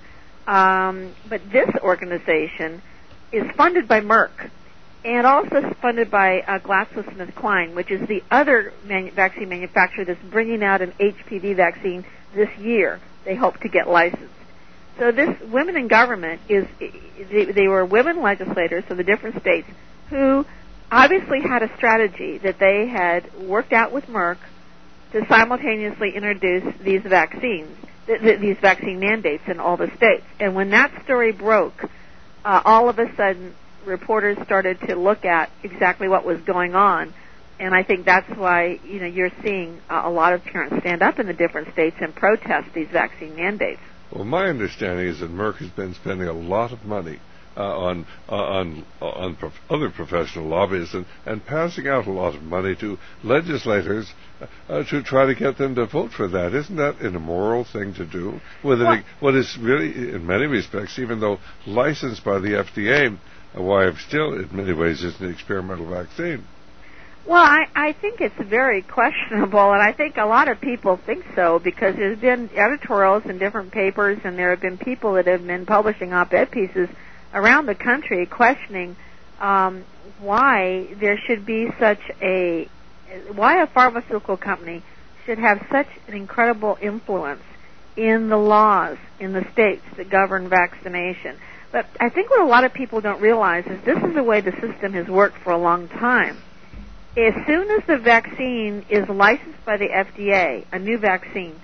Um, but this organization is funded by Merck and also funded by uh, GlaxoSmithKline, which is the other manu- vaccine manufacturer that's bringing out an H P V vaccine this year. They hope to get licensed. So this Women in Government is, they, they were women legislators of the different states who obviously had a strategy that they had worked out with Merck to simultaneously introduce these vaccines, th- th- these vaccine mandates in all the states. And when that story broke, uh, all of a sudden reporters started to look at exactly what was going on. And I think that's why, you know, you're seeing uh, a lot of parents stand up in the different states and protest these vaccine mandates. Well, my understanding is that Merck has been spending a lot of money uh, on uh, on uh, on prof- other professional lobbyists and, and passing out a lot of money to legislators uh, to try to get them to vote for that. Isn't that an immoral thing to do? With an, what is really, in many respects, even though licensed by the F D A, why still, in many ways, is an experimental vaccine. Well, I, I think it's very questionable, and I think a lot of people think so because there's been editorials in different papers, and there have been people that have been publishing op-ed pieces around the country questioning um, why there should be such a, why a pharmaceutical company should have such an incredible influence in the laws in the states that govern vaccination. But I think what a lot of people don't realize is this is the way the system has worked for a long time. As soon as the vaccine is licensed by the F D A, a new vaccine,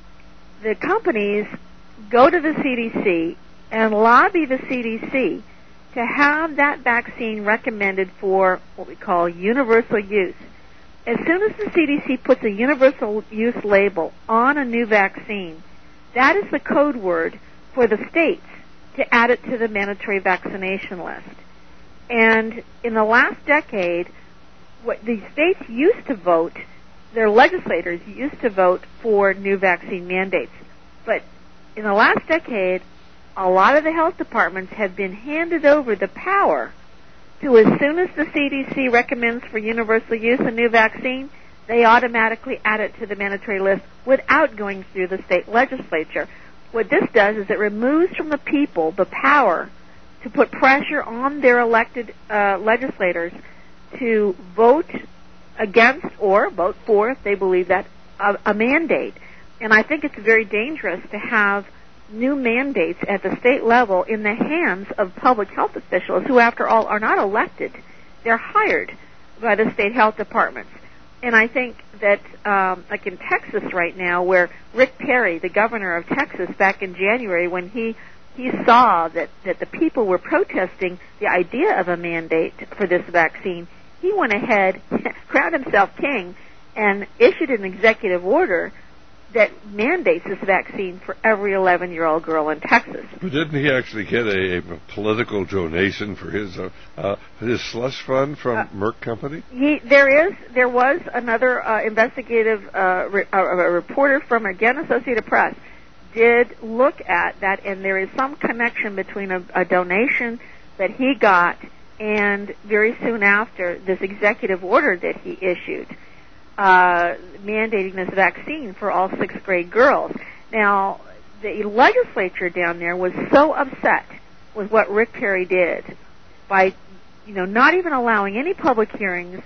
the companies go to the C D C and lobby the C D C to have that vaccine recommended for what we call universal use. As soon as the C D C puts a universal use label on a new vaccine, that is the code word for the states to add it to the mandatory vaccination list. And in the last decade, what the states used to vote, their legislators used to vote for new vaccine mandates. But in the last decade, a lot of the health departments have been handed over the power to, as soon as the C D C recommends for universal use a new vaccine, they automatically add it to the mandatory list without going through the state legislature. What this does is it removes from the people the power to put pressure on their elected uh, legislators to vote against or vote for, if they believe that, a, a mandate. And I think it's very dangerous to have new mandates at the state level in the hands of public health officials who, after all, are not elected. They're hired by the state health departments. And I think that, um, like in Texas right now, where Rick Perry, the governor of Texas, back in January, when he he saw that, that the people were protesting the idea of a mandate for this vaccine, he went ahead, crowned himself king, and issued an executive order that mandates this vaccine for every eleven-year-old girl in Texas. But didn't he actually get a, a political donation for his uh, uh, his slush fund from uh, Merck Company? He, there is, there was another uh, investigative uh, re, uh, a reporter from, again, Associated Press, did look at that, and there is some connection between a, a donation that he got and very soon after this executive order that he issued, uh, mandating this vaccine for all sixth grade girls. Now, the legislature down there was so upset with what Rick Perry did by, you know, not even allowing any public hearings,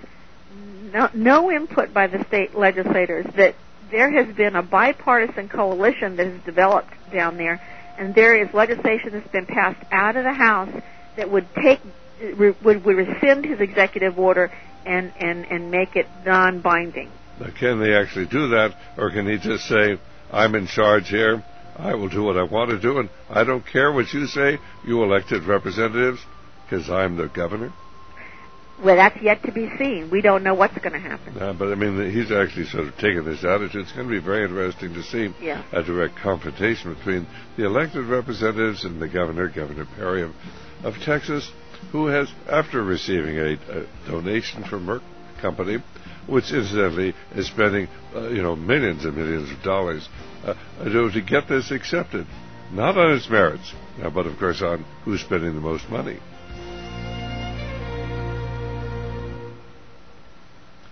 no, no input by the state legislators, that there has been a bipartisan coalition that has developed down there, and there is legislation that's been passed out of the House that would take would, would rescind his executive order and, and, and make it non-binding. Now, can they actually do that, or can he just say, I'm in charge here, I will do what I want to do, and I don't care what you say, you elected representatives, because I'm the governor? Well, that's yet to be seen. We don't know what's going to happen. Uh, but, I mean, he's actually sort of taken this attitude. It's going to be very interesting to see yeah. a direct confrontation between the elected representatives and the governor, Governor Perry of, of Texas, who has, after receiving a, a donation from Merck Company, which incidentally is spending, uh, you know, millions and millions of dollars uh, to get this accepted. Not on its merits, uh, but, of course, on who's spending the most money.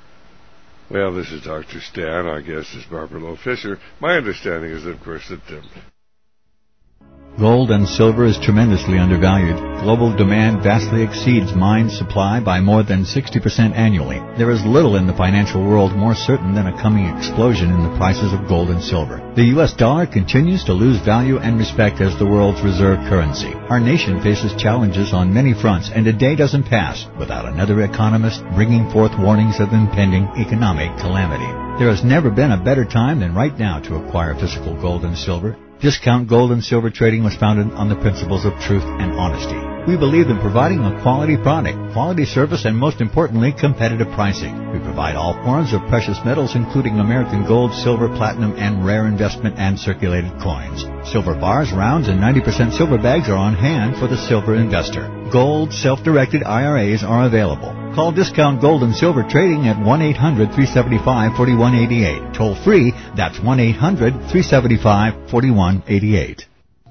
Well, this is Doctor Stan. Our guest is Barbara Loe Fisher. My understanding is, of course, that uh, Gold and silver is tremendously undervalued. Global demand vastly exceeds mine supply by more than sixty percent annually. There is little in the financial world more certain than a coming explosion in the prices of gold and silver. The U S dollar continues to lose value and respect as the world's reserve currency. Our nation faces challenges on many fronts, and a day doesn't pass without another economist bringing forth warnings of impending economic calamity. There has never been a better time than right now to acquire physical gold and silver. Discount Gold and Silver Trading was founded on the principles of truth and honesty. We believe in providing a quality product, quality service, and most importantly, competitive pricing. We provide all forms of precious metals, including American gold, silver, platinum, and rare investment and circulated coins. Silver bars, rounds, and ninety percent silver bags are on hand for the silver investor. Gold self-directed I R As are available. Call Discount Gold and Silver Trading at one eight hundred, three seven five, four one eight eight. Toll free, that's one eight hundred, three seven five, four one eight eight.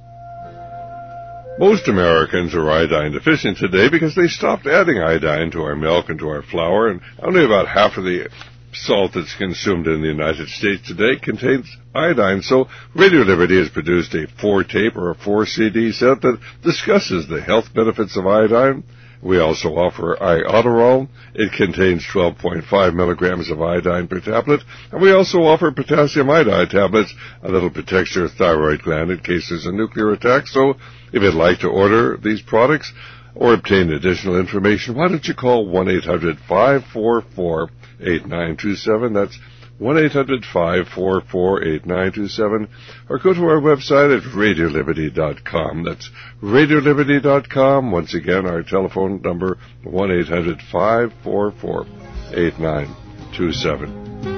most Americans are iodine deficient today because they stopped adding iodine to our milk and to our flour, and only about half of the salt that's consumed in the United States today contains iodine. So Radio Liberty has produced a four-tape or a four-C D set that discusses the health benefits of iodine. We also offer Iodoral. It contains twelve point five milligrams of iodine per tablet. And we also offer potassium iodide tablets that'll protect your thyroid gland in case there's a nuclear attack. So if you'd like to order these products or obtain additional information, why don't you call one eight hundred, five four four, eight nine two seven. That's one eight hundred, five four four, eight nine two seven, or go to our website at radio liberty dot com. That's radio liberty dot com. Once again, our telephone number, one eight hundred, five four four, eight nine two seven.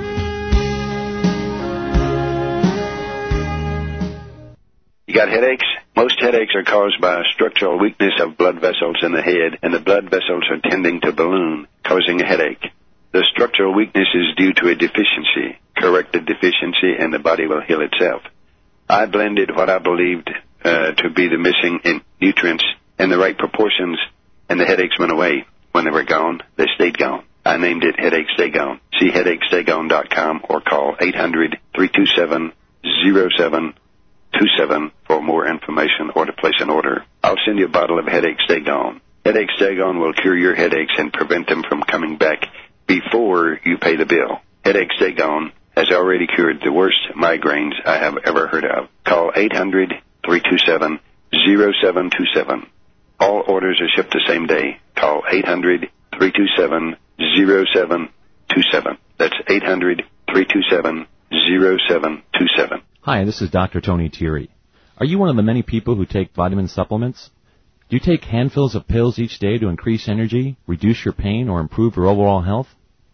You got headaches? Most headaches are caused by a structural weakness of blood vessels in the head, and the blood vessels are tending to balloon, causing a headache. The structural weakness is due to a deficiency. Correct the deficiency and the body will heal itself. I blended what I believed uh, to be the missing in nutrients in the right proportions, and the headaches went away. When they were gone, they stayed gone. I named it Headache Stay Gone. See headache stay gone dot com or call eight hundred, three two seven, zero seven two seven for more information or to place an order. I'll send you a bottle of Headache Stay Gone. Headache Stay Gone will cure your headaches and prevent them from coming back before you pay the bill. Headache Stay Gone has already cured the worst migraines I have ever heard of. Call eight hundred, three two seven, zero seven two seven. All orders are shipped the same day. Call eight hundred, three two seven, zero seven two seven. That's eight hundred, three two seven, zero seven two seven. Hi, this is Doctor Tony Thierry. Are you one of the many people who take vitamin supplements? Do you take handfuls of pills each day to increase energy, reduce your pain, or improve your overall health?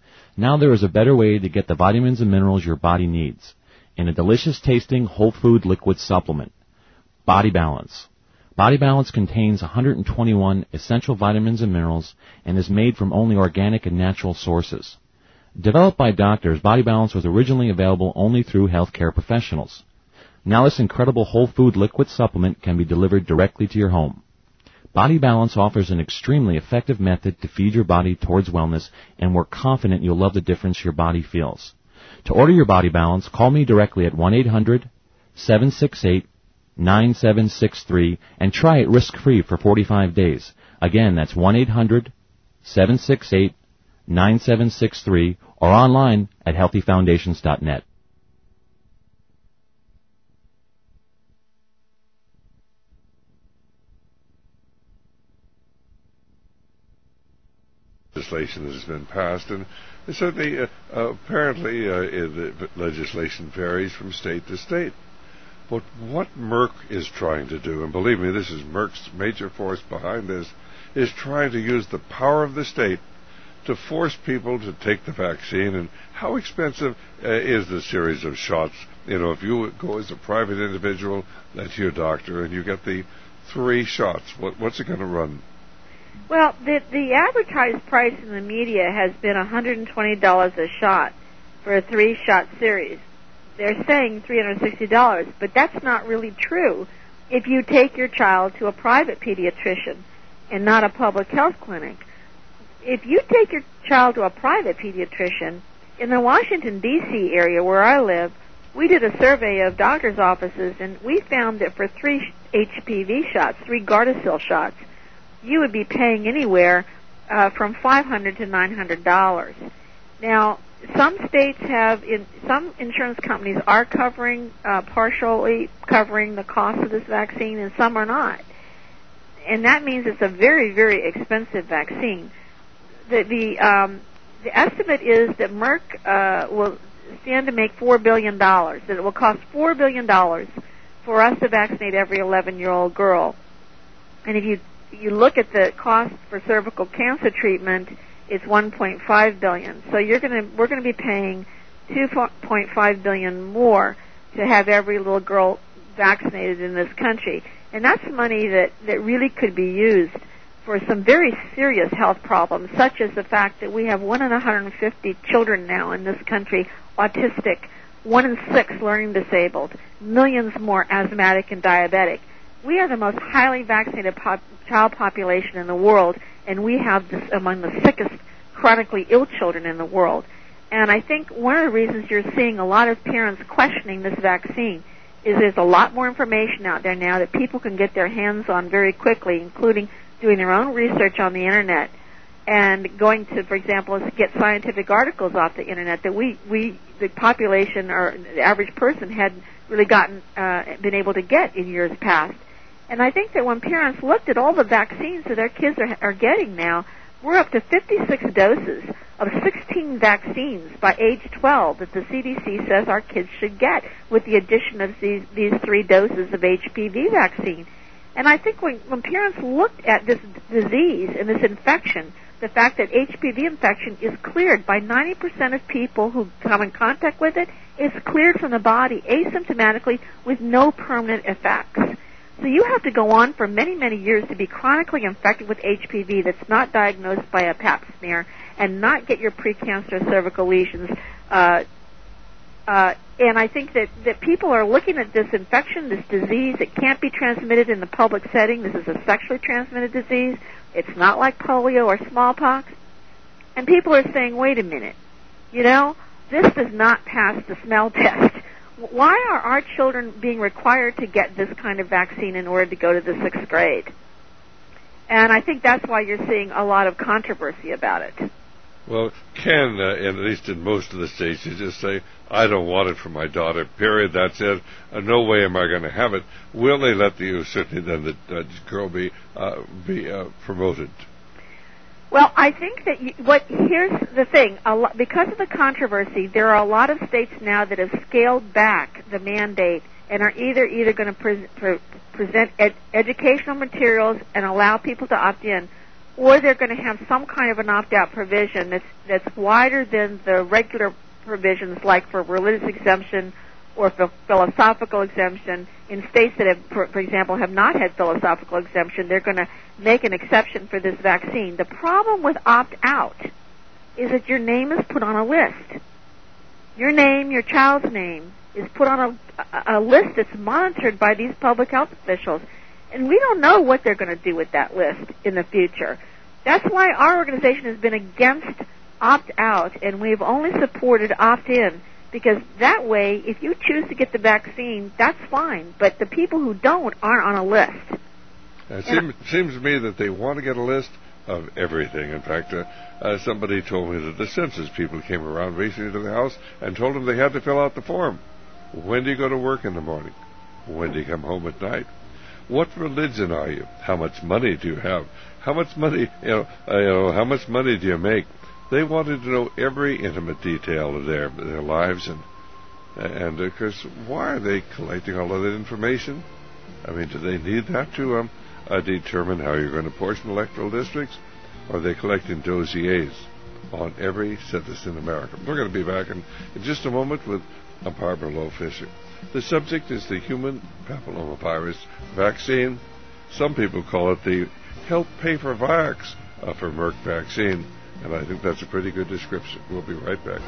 Now there is a better way to get the vitamins and minerals your body needs in a delicious-tasting whole food liquid supplement, Body Balance. Body Balance contains one hundred twenty-one essential vitamins and minerals and is made from only organic and natural sources. Developed by doctors, Body Balance was originally available only through healthcare professionals. Now this incredible whole food liquid supplement can be delivered directly to your home. Body Balance offers an extremely effective method to feed your body towards wellness, and we're confident you'll love the difference your body feels. To order your Body Balance, call me directly at one eight hundred, seven six eight, nine seven six three and try it risk-free for forty-five days. Again, that's one eight hundred, seven six eight, nine seven six three or online at healthy foundations dot net. Legislation that has been passed, and certainly, uh, uh, apparently, uh, the legislation varies from state to state. But what Merck is trying to do, and believe me, this is Merck's major force behind this, is trying to use the power of the state to force people to take the vaccine. And how expensive uh, is the series of shots? You know, if you go as a private individual, that's your doctor, and you get the three shots, what, what's it going to run? Well, the the advertised price in the media has been one hundred twenty dollars a shot for a three-shot series. They're saying three hundred sixty dollars, but that's not really true if you take your child to a private pediatrician and not a public health clinic. If you take your child to a private pediatrician, in the Washington, D C area where I live, we did a survey of doctors' offices, and we found that for three H P V shots, three Gardasil shots, you would be paying anywhere uh, from five hundred dollars to nine hundred dollars. Now, some states have, in, some insurance companies are covering, uh, partially covering the cost of this vaccine, and some are not. And that means it's a very, very expensive vaccine. The, the, um, the estimate is that Merck uh, will stand to make four billion dollars, that it will cost four billion dollars for us to vaccinate every eleven-year-old girl. And if you you look at the cost for cervical cancer treatment, it's one point five billion dollars. So you're going to we're going to be paying two point five billion dollars more to have every little girl vaccinated in this country. And that's money that, that really could be used for some very serious health problems, such as the fact that we have one in one hundred fifty children now in this country autistic, one in six learning disabled, millions more asthmatic and diabetic. We are the most highly vaccinated pop- child population in the world, and we have this among the sickest chronically ill children in the world. And I think one of the reasons you're seeing a lot of parents questioning this vaccine is there's a lot more information out there now that people can get their hands on very quickly, including doing their own research on the Internet and going to, for example, get scientific articles off the Internet that we, we the population or the average person hadn't really gotten, uh, been able to get in years past. And I think that when parents looked at all the vaccines that their kids are, are getting now, we're up to fifty-six doses of sixteen vaccines by age twelve that the C D C says our kids should get, with the addition of these, these three doses of H P V vaccine. And I think when, when parents looked at this disease and this infection, the fact that H P V infection is cleared by ninety percent of people who come in contact with it, it's cleared from the body asymptomatically with no permanent effects. So you have to go on for many, many years to be chronically infected with H P V that's not diagnosed by a pap smear and not get your precancerous cervical lesions. Uh, uh, and I think that, that people are looking at this infection, this disease. It can't be transmitted in the public setting. This is a sexually transmitted disease. It's not like polio or smallpox. And people are saying, wait a minute, you know, this does not pass the smell test. Why are our children being required to get this kind of vaccine in order to go to the sixth grade? And I think that's why you're seeing a lot of controversy about it. Well, can, uh, and at least in most of the states, you just say, I don't want it for my daughter, period, that's it, uh, no way am I going to have it. Will they let the, certainly then the uh, girl be, uh, be uh, promoted? Well, I think that you, what here's the thing. A lo- because of the controversy, there are a lot of states now that have scaled back the mandate and are either either going to pre- pre- present ed- educational materials and allow people to opt in, or they're going to have some kind of an opt-out provision that's that's wider than the regular provisions, like for religious exemption or for philosophical exemption. In states that have, for, for example, have not had philosophical exemption, they're going to make an exception for this vaccine. The problem with opt-out is that your name is put on a list. Your name, your child's name, is put on a, a list that's monitored by these public health officials. And we don't know what they're going to do with that list in the future. That's why our organization has been against opt-out, and we've only supported opt-in, because that way, if you choose to get the vaccine, that's fine. But the people who don't aren't on a list. It seems, seems to me that they want to get a list of everything. In fact, uh, uh, somebody told me that the census people came around recently to the house and told them they had to fill out the form. When do you go to work in the morning? When do you come home at night? What religion are you? How much money do you have? How much money, you know, uh, you know, how much money do you make? They wanted to know every intimate detail of their their lives, and and of course, why are they collecting all of that information? I mean, do they need that to um, uh, determine how you're going to portion electoral districts? Or are they collecting dossiers on every citizen in America? We're going to be back in, in just a moment with Barbara Lowe Fisher. The subject is the human papillomavirus vaccine. Some people call it the help pay for vax uh, for Merck vaccine, and I think that's a pretty good description. We'll be right back.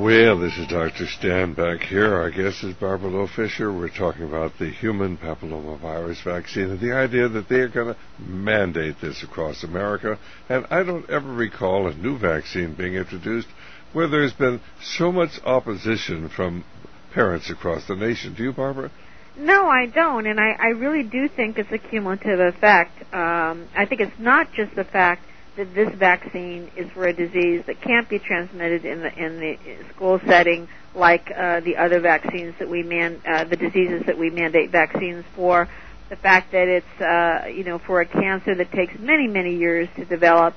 Well, this is Doctor Stan back here. Our guest is Barbara Loe Fisher. We're talking about the human papillomavirus vaccine and the idea that they are going to mandate this across America. And I don't ever recall a new vaccine being introduced where there's been so much opposition from parents across the nation. Do you, Barbara? No, I don't, and I, I really do think it's a cumulative effect. Um, I think it's not just the fact that this vaccine is for a disease that can't be transmitted in the in the school setting, like uh, the other vaccines that we man uh, the diseases that we mandate vaccines for. The fact that it's uh, you know for a cancer that takes many many years to develop.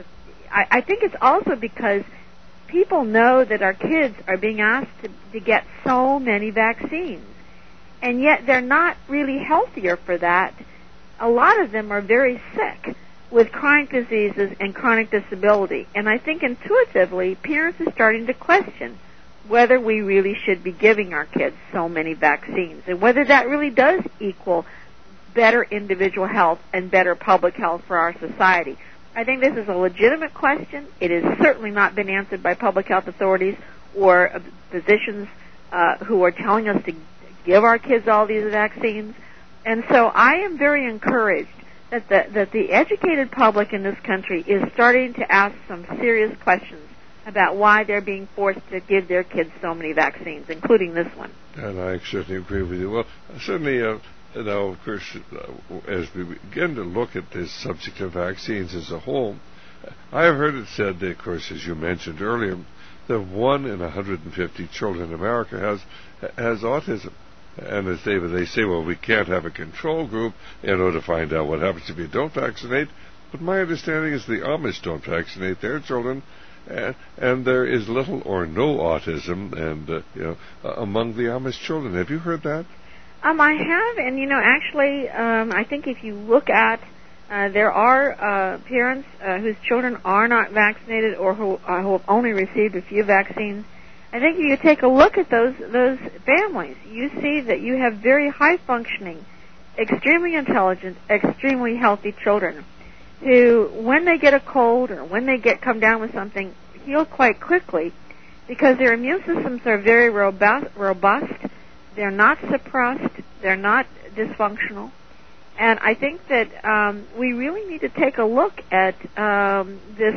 I, I think it's also because people know that our kids are being asked to, to get so many vaccines, and yet they're not really healthier for that. A lot of them are very sick with chronic diseases and chronic disability. And I think intuitively, parents are starting to question whether we really should be giving our kids so many vaccines and whether that really does equal better individual health and better public health for our society. I think this is a legitimate question. It has certainly not been answered by public health authorities or uh, physicians uh, who are telling us to give our kids all these vaccines. And so I am very encouraged that the, that the educated public in this country is starting to ask some serious questions about why they're being forced to give their kids so many vaccines, including this one. And I certainly agree with you. Well, certainly, uh, you know, of course, uh, as we begin to look at this subject of vaccines as a whole, I have heard it said, that, of course, as you mentioned earlier, that one in one hundred fifty children in America has has autism. And as they, they say, well, we can't have a control group in order to find out what happens if you don't vaccinate. But my understanding is the Amish don't vaccinate their children, and, and there is little or no autism, and uh, you know, uh, among the Amish children. Have you heard that? Um, I have, and you know, actually, um, I think if you look at, uh, there are uh, parents uh, whose children are not vaccinated or who, uh, who have only received a few vaccines. I think if you take a look at those those families, you see that you have very high-functioning, extremely intelligent, extremely healthy children who, when they get a cold or when they get come down with something, heal quite quickly because their immune systems are very robust. robust. They're not suppressed. They're not dysfunctional. And I think that um, we really need to take a look at um, this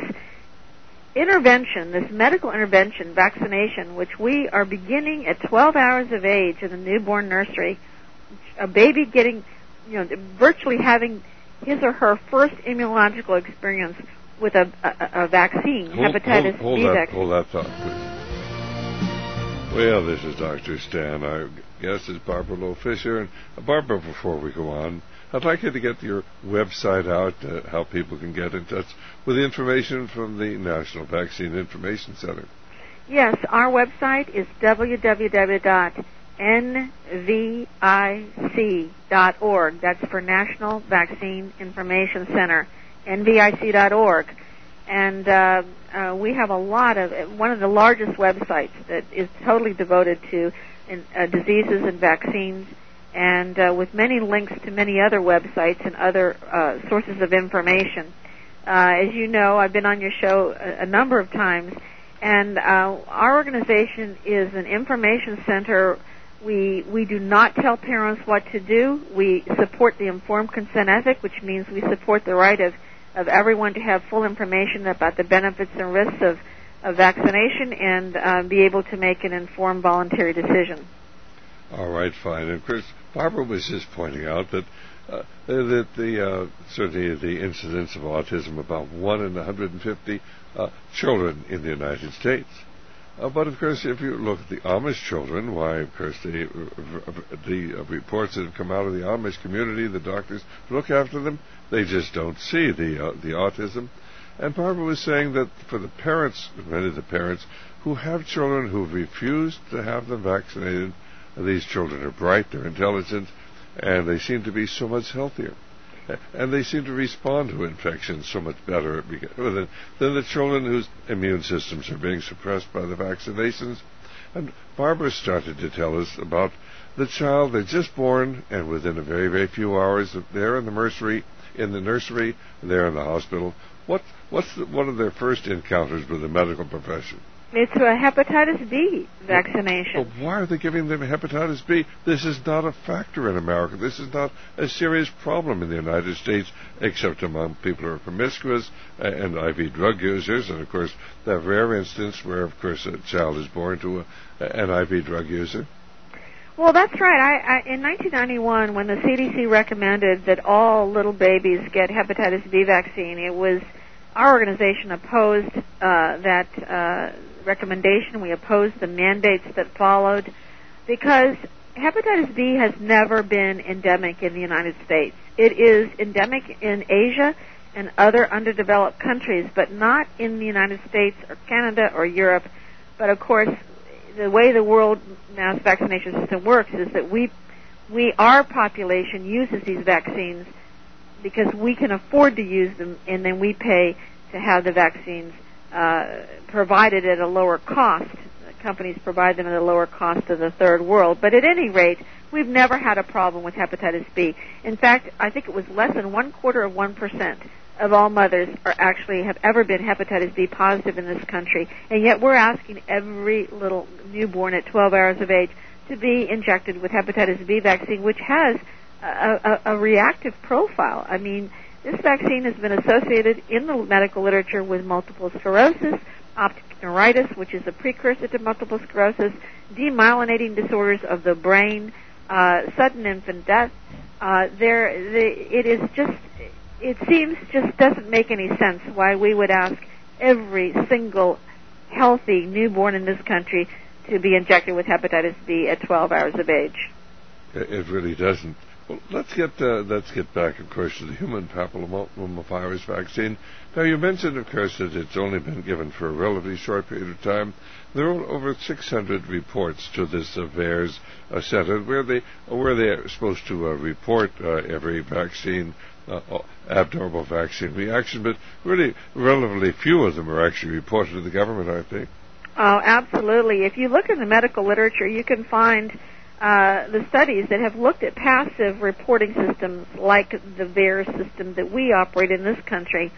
intervention, this medical intervention, vaccination, which we are beginning at twelve hours of age in the newborn nursery, a baby getting, you know, virtually having his or her first immunological experience with a, a, a vaccine, hold, hepatitis hold, hold B that, vaccine. Hold that thought, please. Well, this is Doctor Stan. Our guest is Barbara Loe Fisher. And uh, Barbara, before we go on, I'd like you to get your website out, uh, how people can get in touch with information from the National Vaccine Information Center. Yes, our website is w w w dot n v i c dot org. That's for National Vaccine Information Center, N V I C dot org. And uh, uh, we have a lot of, one of the largest websites that is totally devoted to in, uh, diseases and vaccines, and uh, with many links to many other websites and other uh, sources of information. Uh, as you know, I've been on your show a, a number of times, and uh, our organization is an information center. We we do not tell parents what to do. We support the informed consent ethic, which means we support the right of, of everyone to have full information about the benefits and risks of, of vaccination and uh, be able to make an informed voluntary decision. All right, fine. And Chris, Barbara was just pointing out that uh, that the uh, certainly the incidence of autism about one in one hundred fifty uh, children in the United States. Uh, but of course, if you look at the Amish children, why, of course, the the uh, reports that have come out of the Amish community, the doctors look after them, they just don't see the uh, the autism. And Barbara was saying that for the parents, many of the parents who have children who refuse to have them vaccinated, these children are bright, they're intelligent, and they seem to be so much healthier. And they seem to respond to infections so much better than, than the children whose immune systems are being suppressed by the vaccinations. And Barbara started to tell us about the child they're just born, and within a very, very few hours, they're in the nursery, in the nursery, they're in the hospital. What, what's the, one of their first encounters with the medical profession? It's a hepatitis B vaccination. But why are they giving them hepatitis B? This is not a factor in America. This is not a serious problem in the United States, except among people who are promiscuous and I V drug users. And, of course, that rare instance where, of course, a child is born to a, an I V drug user. Well, that's right. I, I, in nineteen ninety-one, when the C D C recommended that all little babies get hepatitis B vaccine, it was our organization opposed uh, that uh, recommendation. We opposed the mandates that followed because hepatitis B has never been endemic in the United States. It is endemic in Asia and other underdeveloped countries, but not in the United States or Canada or Europe. But, of course, the way the world mass vaccination system works is that we, we our population uses these vaccines because we can afford to use them, and then we pay to have the vaccines uh, provided at a lower cost. Companies provide them at a lower cost to the third world. But at any rate, we've never had a problem with hepatitis B. In fact, I think it was less than one quarter of one percent of all mothers are actually have ever been hepatitis B positive in this country, and yet we're asking every little newborn at twelve hours of age to be injected with hepatitis B vaccine, which has a, a, a reactive profile. I mean, this vaccine has been associated in the medical literature with multiple sclerosis, optic neuritis, which is a precursor to multiple sclerosis, demyelinating disorders of the brain, uh, sudden infant death. Uh, there, the, it is just. It seems just doesn't make any sense why we would ask every single healthy newborn in this country to be injected with hepatitis B at twelve hours of age. It really doesn't. Well, let's get uh, let's get back, of course, to the human papillomavirus vaccine. Now, you mentioned, of course, that it's only been given for a relatively short period of time. There are over six hundred reports to this uh, VAERS uh, center where they where they are supposed to uh, report uh, every vaccine. Uh, abnormal vaccine reaction, but really relatively few of them are actually reported to the government, aren't they? Oh, absolutely. If you look in the medical literature, you can find uh, the studies that have looked at passive reporting systems like the VAERS system that we operate in this country.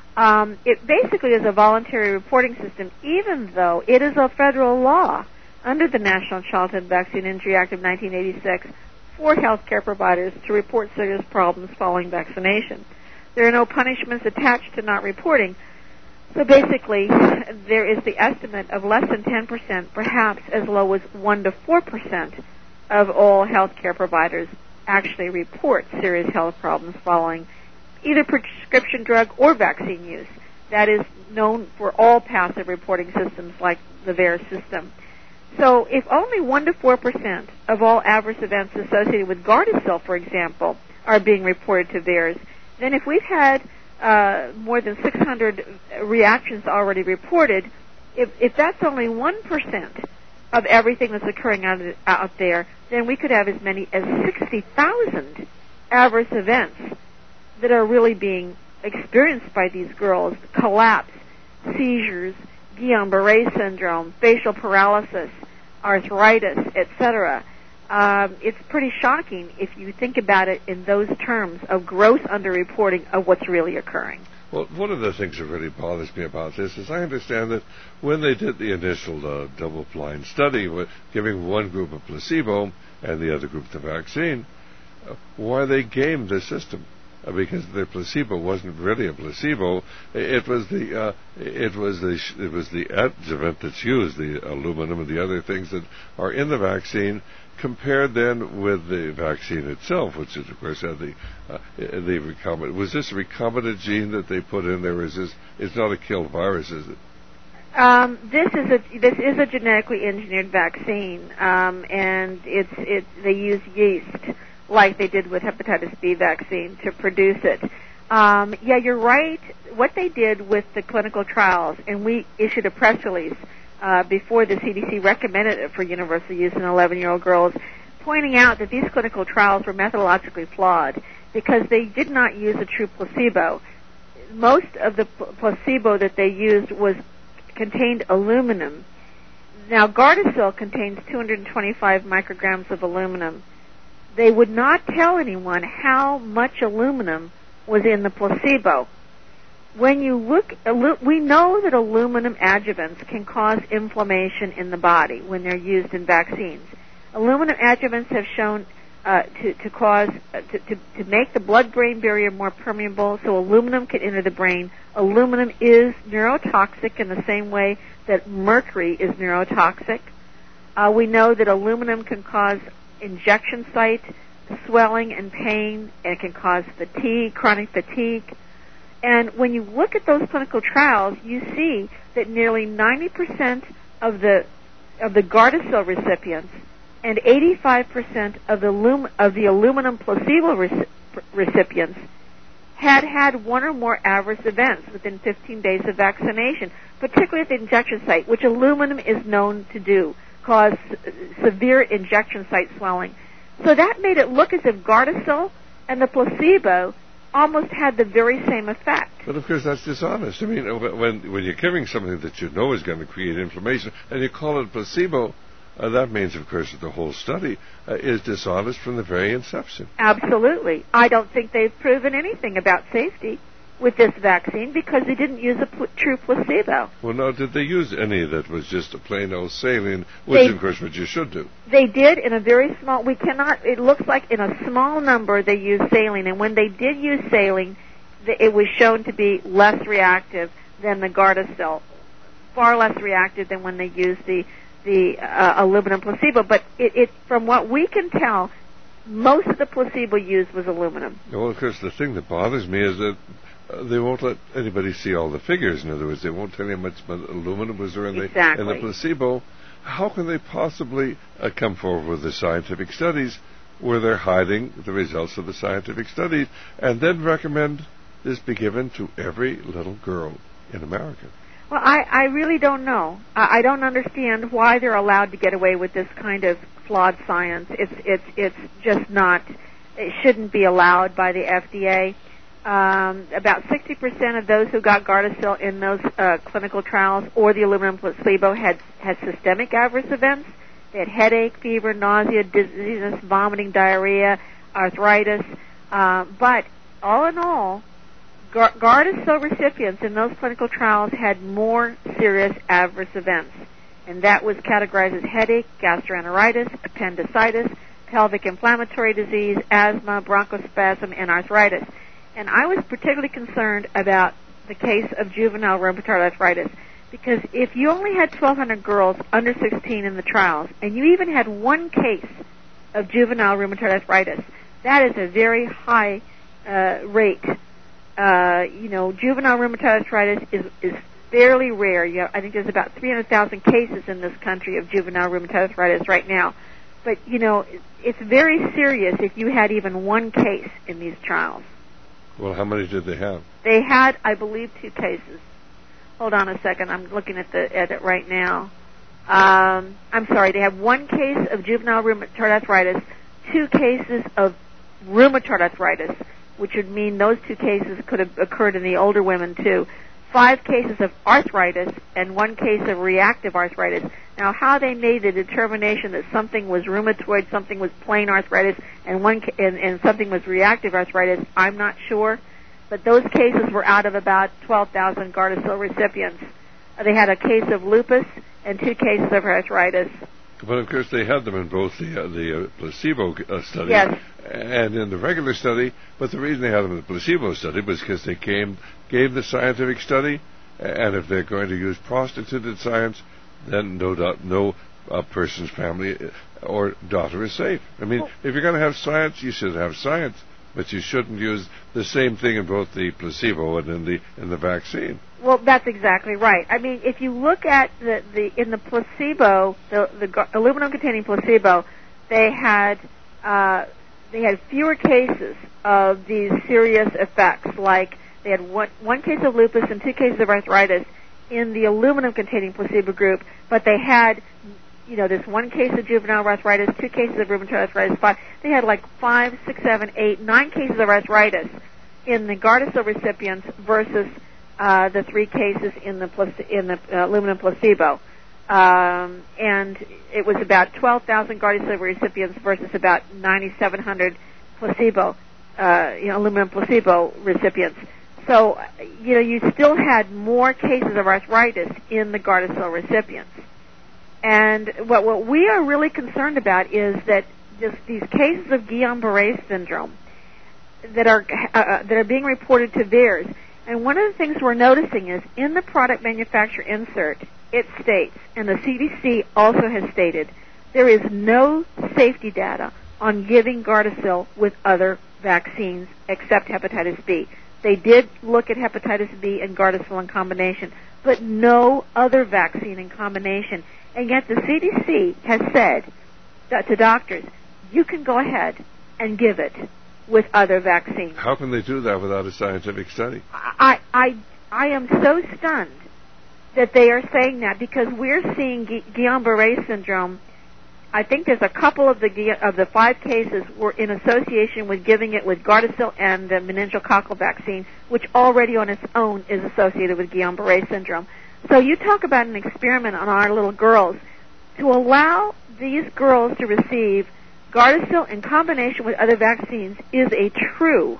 Um, it basically is a voluntary reporting system, even though it is a federal law under the National Childhood Vaccine Injury Act of nineteen eighty-six for healthcare providers to report serious problems following vaccination. There are no punishments attached to not reporting. So basically, there is the estimate of less than ten percent, perhaps as low as one to four percent of all healthcare providers actually report serious health problems following either prescription drug or vaccine use. That is known for all passive reporting systems like the VAERS system. So if only one to four percent of all adverse events associated with Gardasil, for example, are being reported to VAERS, then if we've had uh, more than six hundred reactions already reported, if, if that's only one percent of everything that's occurring out, out there, then we could have as many as sixty thousand adverse events that are really being experienced by these girls: collapse, seizures, Guillain-Barré syndrome, facial paralysis, arthritis, et cetera. Um, it's pretty shocking if you think about it in those terms of gross underreporting of what's really occurring. Well, one of the things that really bothers me about this is I understand that when they did the initial uh, double-blind study, with giving one group a placebo and the other group the vaccine, uh, why they gamed the system. Because the placebo wasn't really a placebo, it was the uh, it was the it was the adjuvant that's used, the aluminum and the other things that are in the vaccine, compared then with the vaccine itself, which is of course had the uh, the recombinant. Was this a recombinant gene that they put in there? Is this? It's not a killed virus, is it? Um, this is a this is a genetically engineered vaccine, um, and it's it they use yeast, like they did with hepatitis B vaccine, to produce it. Um, yeah, you're right. What they did with the clinical trials, and we issued a press release uh, before the C D C recommended it for universal use in eleven-year-old girls, pointing out that these clinical trials were methodologically flawed because they did not use a true placebo. Most of the p- placebo that they used was contained aluminum. Now, Gardasil contains two hundred twenty-five micrograms of aluminum. They would not tell anyone how much aluminum was in the placebo. when you look, we know that aluminum adjuvants can cause inflammation in the body when they're used in vaccines. Aluminum adjuvants have shown uh, to, to cause, uh, to, to, to make the blood-brain barrier more permeable so aluminum can enter the brain. Aluminum is neurotoxic in the same way that mercury is neurotoxic. Uh, we know that aluminum can cause injection site swelling and pain, and it can cause fatigue, chronic fatigue. And when you look at those clinical trials, you see that nearly ninety percent of the of the Gardasil recipients and eighty-five percent of the lum, of the aluminum placebo rec- recipients had had one or more adverse events within fifteen days of vaccination, particularly at the injection site, which aluminum is known to do, cause severe injection site swelling. So that made it look as if Gardasil and the placebo almost had the very same effect. But of course that's dishonest. I mean, when when you're giving something that you know is going to create inflammation and you call it placebo, uh, that means, of course, that the whole study uh, is dishonest from the very inception. Absolutely. I don't think they've proven anything about safety with this vaccine because they didn't use a pl- true placebo. Well, no, did they use any that was just a plain old saline, which, they, of course, what you should do? They did in a very small, we cannot, it looks like in a small number they used saline, and when they did use saline, the, it was shown to be less reactive than the Gardasil, far less reactive than when they used the, the uh, aluminum placebo. But it, it, from what we can tell, most of the placebo used was aluminum. Well, of course, the thing that bothers me is that Uh, they won't let anybody see all the figures. In other words, they won't tell you how much aluminum was there in, exactly. the, in the placebo. How can they possibly uh, come forward with the scientific studies where they're hiding the results of the scientific studies and then recommend this be given to every little girl in America? Well, I, I really don't know. I, I don't understand why they're allowed to get away with this kind of flawed science. It's it's it's just not. It shouldn't be allowed by the F D A. Um, about sixty percent of those who got Gardasil in those uh, clinical trials or the aluminum placebo had, had systemic adverse events. They had headache, fever, nausea, dizziness, vomiting, diarrhea, arthritis. Uh, but all in all, Gar- Gardasil recipients in those clinical trials had more serious adverse events. And that was categorized as headache, gastroenteritis, appendicitis, pelvic inflammatory disease, asthma, bronchospasm, and arthritis. And I was particularly concerned about the case of juvenile rheumatoid arthritis because if you only had twelve hundred girls under sixteen in the trials and you even had one case of juvenile rheumatoid arthritis, that is a very high uh, rate. Uh, you know, juvenile rheumatoid arthritis is, is fairly rare. You know, I think there's about three hundred thousand cases in this country of juvenile rheumatoid arthritis right now. But, you know, it's very serious if you had even one case in these trials. Well, how many did they have? They had, I believe, two cases. Hold on a second. I'm looking at the at it right now. Um, I'm sorry. They have one case of juvenile rheumatoid arthritis, two cases of rheumatoid arthritis, which would mean those two cases could have occurred in the older women too. Five cases of arthritis and one case of reactive arthritis. Now, how they made the determination that something was rheumatoid, something was plain arthritis, and one ca- and, and something was reactive arthritis, I'm not sure. But those cases were out of about twelve thousand Gardasil recipients. Uh, they had a case of lupus and two cases of arthritis. But of course, they had them in both the uh, the uh, placebo uh, study yes. and in the regular study. But the reason they had them in the placebo study was because they came gave the scientific study, and if they're going to use prostituted science, then no doubt no uh, person's family or daughter is safe. I mean, well, if you're going to have science, you should have science, but you shouldn't use the same thing in both the placebo and in the in the vaccine. Well, that's exactly right. I mean, if you look at the, the in the placebo, the, the aluminum-containing placebo, they had uh, they had fewer cases of these serious effects. Like they had one one case of lupus and two cases of arthritis in the aluminum-containing placebo group, but they had, you know, this one case of juvenile arthritis, two cases of rheumatoid arthritis, five. They had like five, six, seven, eight, nine cases of arthritis in the Gardasil recipients versus Uh, the three cases in the place- in the uh, aluminum placebo, um, and it was about twelve thousand Gardasil recipients versus about ninety-seven hundred placebo, uh, you know, aluminum placebo recipients. so, you know, you still had more cases of arthritis in the Gardasil recipients. And what, what we are really concerned about is that just these cases of Guillain-Barré syndrome that are uh, that are being reported to V A E R S. And one of the things we're noticing is in the product manufacturer insert, it states, and the C D C also has stated, there is no safety data on giving Gardasil with other vaccines except hepatitis B. They did look at hepatitis B and Gardasil in combination, but no other vaccine in combination. And yet the C D C has said that to doctors, you can go ahead and give it with other vaccines. How can they do that without a scientific study? I I I am so stunned that they are saying that, because we're seeing Gu- Guillain-Barré syndrome. I think there's a couple of the Gu- of the five cases were in association with giving it with Gardasil and the meningococcal vaccine, which already on its own is associated with Guillain-Barré syndrome. So you talk about an experiment on our little girls. To allow these girls to receive Gardasil in combination with other vaccines is a true,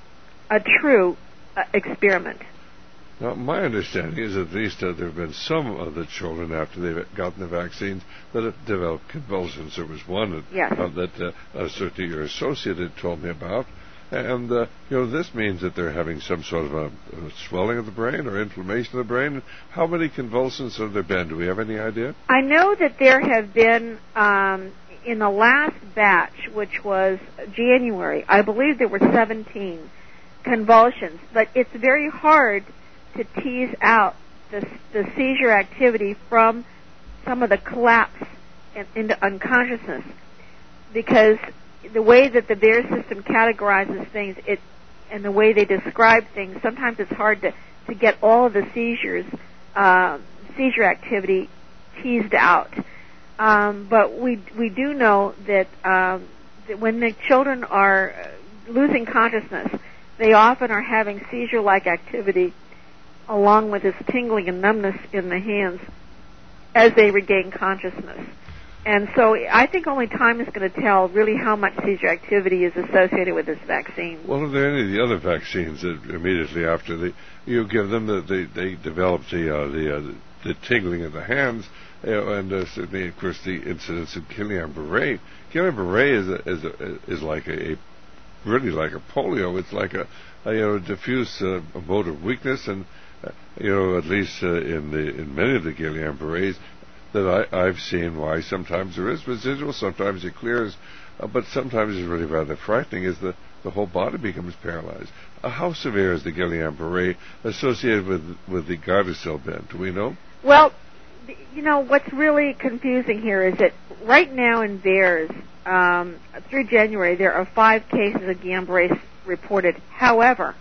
a true uh, experiment. Now, my understanding is at least uh, there have been some of the children after they've gotten the vaccines that have developed convulsions. There was one that, yes. uh, that uh, certainly your associate had told me about. And, uh, you know, this means that they're having some sort of a, a swelling of the brain or inflammation of the brain. How many convulsions have there been? Do we have any idea? I know that there have been, um, in the last batch, which was January, I believe there were seventeen convulsions. But it's very hard to tease out the, the seizure activity from some of the collapse in, into unconsciousness, because the way that the V A E R S system categorizes things, it and the way they describe things, sometimes it's hard to, to get all of the seizures, uh, seizure activity teased out. Um, but we we do know that, um, that when the children are losing consciousness, they often are having seizure-like activity along with this tingling and numbness in the hands as they regain consciousness. And so I think only time is going to tell really how much seizure activity is associated with this vaccine. Well, are there any of the other vaccines that immediately after they, you give them, that they, they develop the, uh, the, uh, the tingling in the hands, uh, and uh, certainly, of course, the incidence of Guillain-Barré. Guillain-Barré is, a, is, a, is like a, a, really like a polio. It's like a, a you know, diffuse uh, mode of weakness, and, uh, you know, at least uh, in, the, in many of the Guillain-Barrés, that I, I've seen why sometimes there is residual, sometimes it clears, uh, but sometimes it's really rather frightening is the, the whole body becomes paralyzed. Uh, how severe is the Guillain-Barré associated with, with the Gardasil been? Do we know? Well, you know, what's really confusing here is that right now in V A E R S, um, through January, there are five cases of Guillain-Barré reported. However,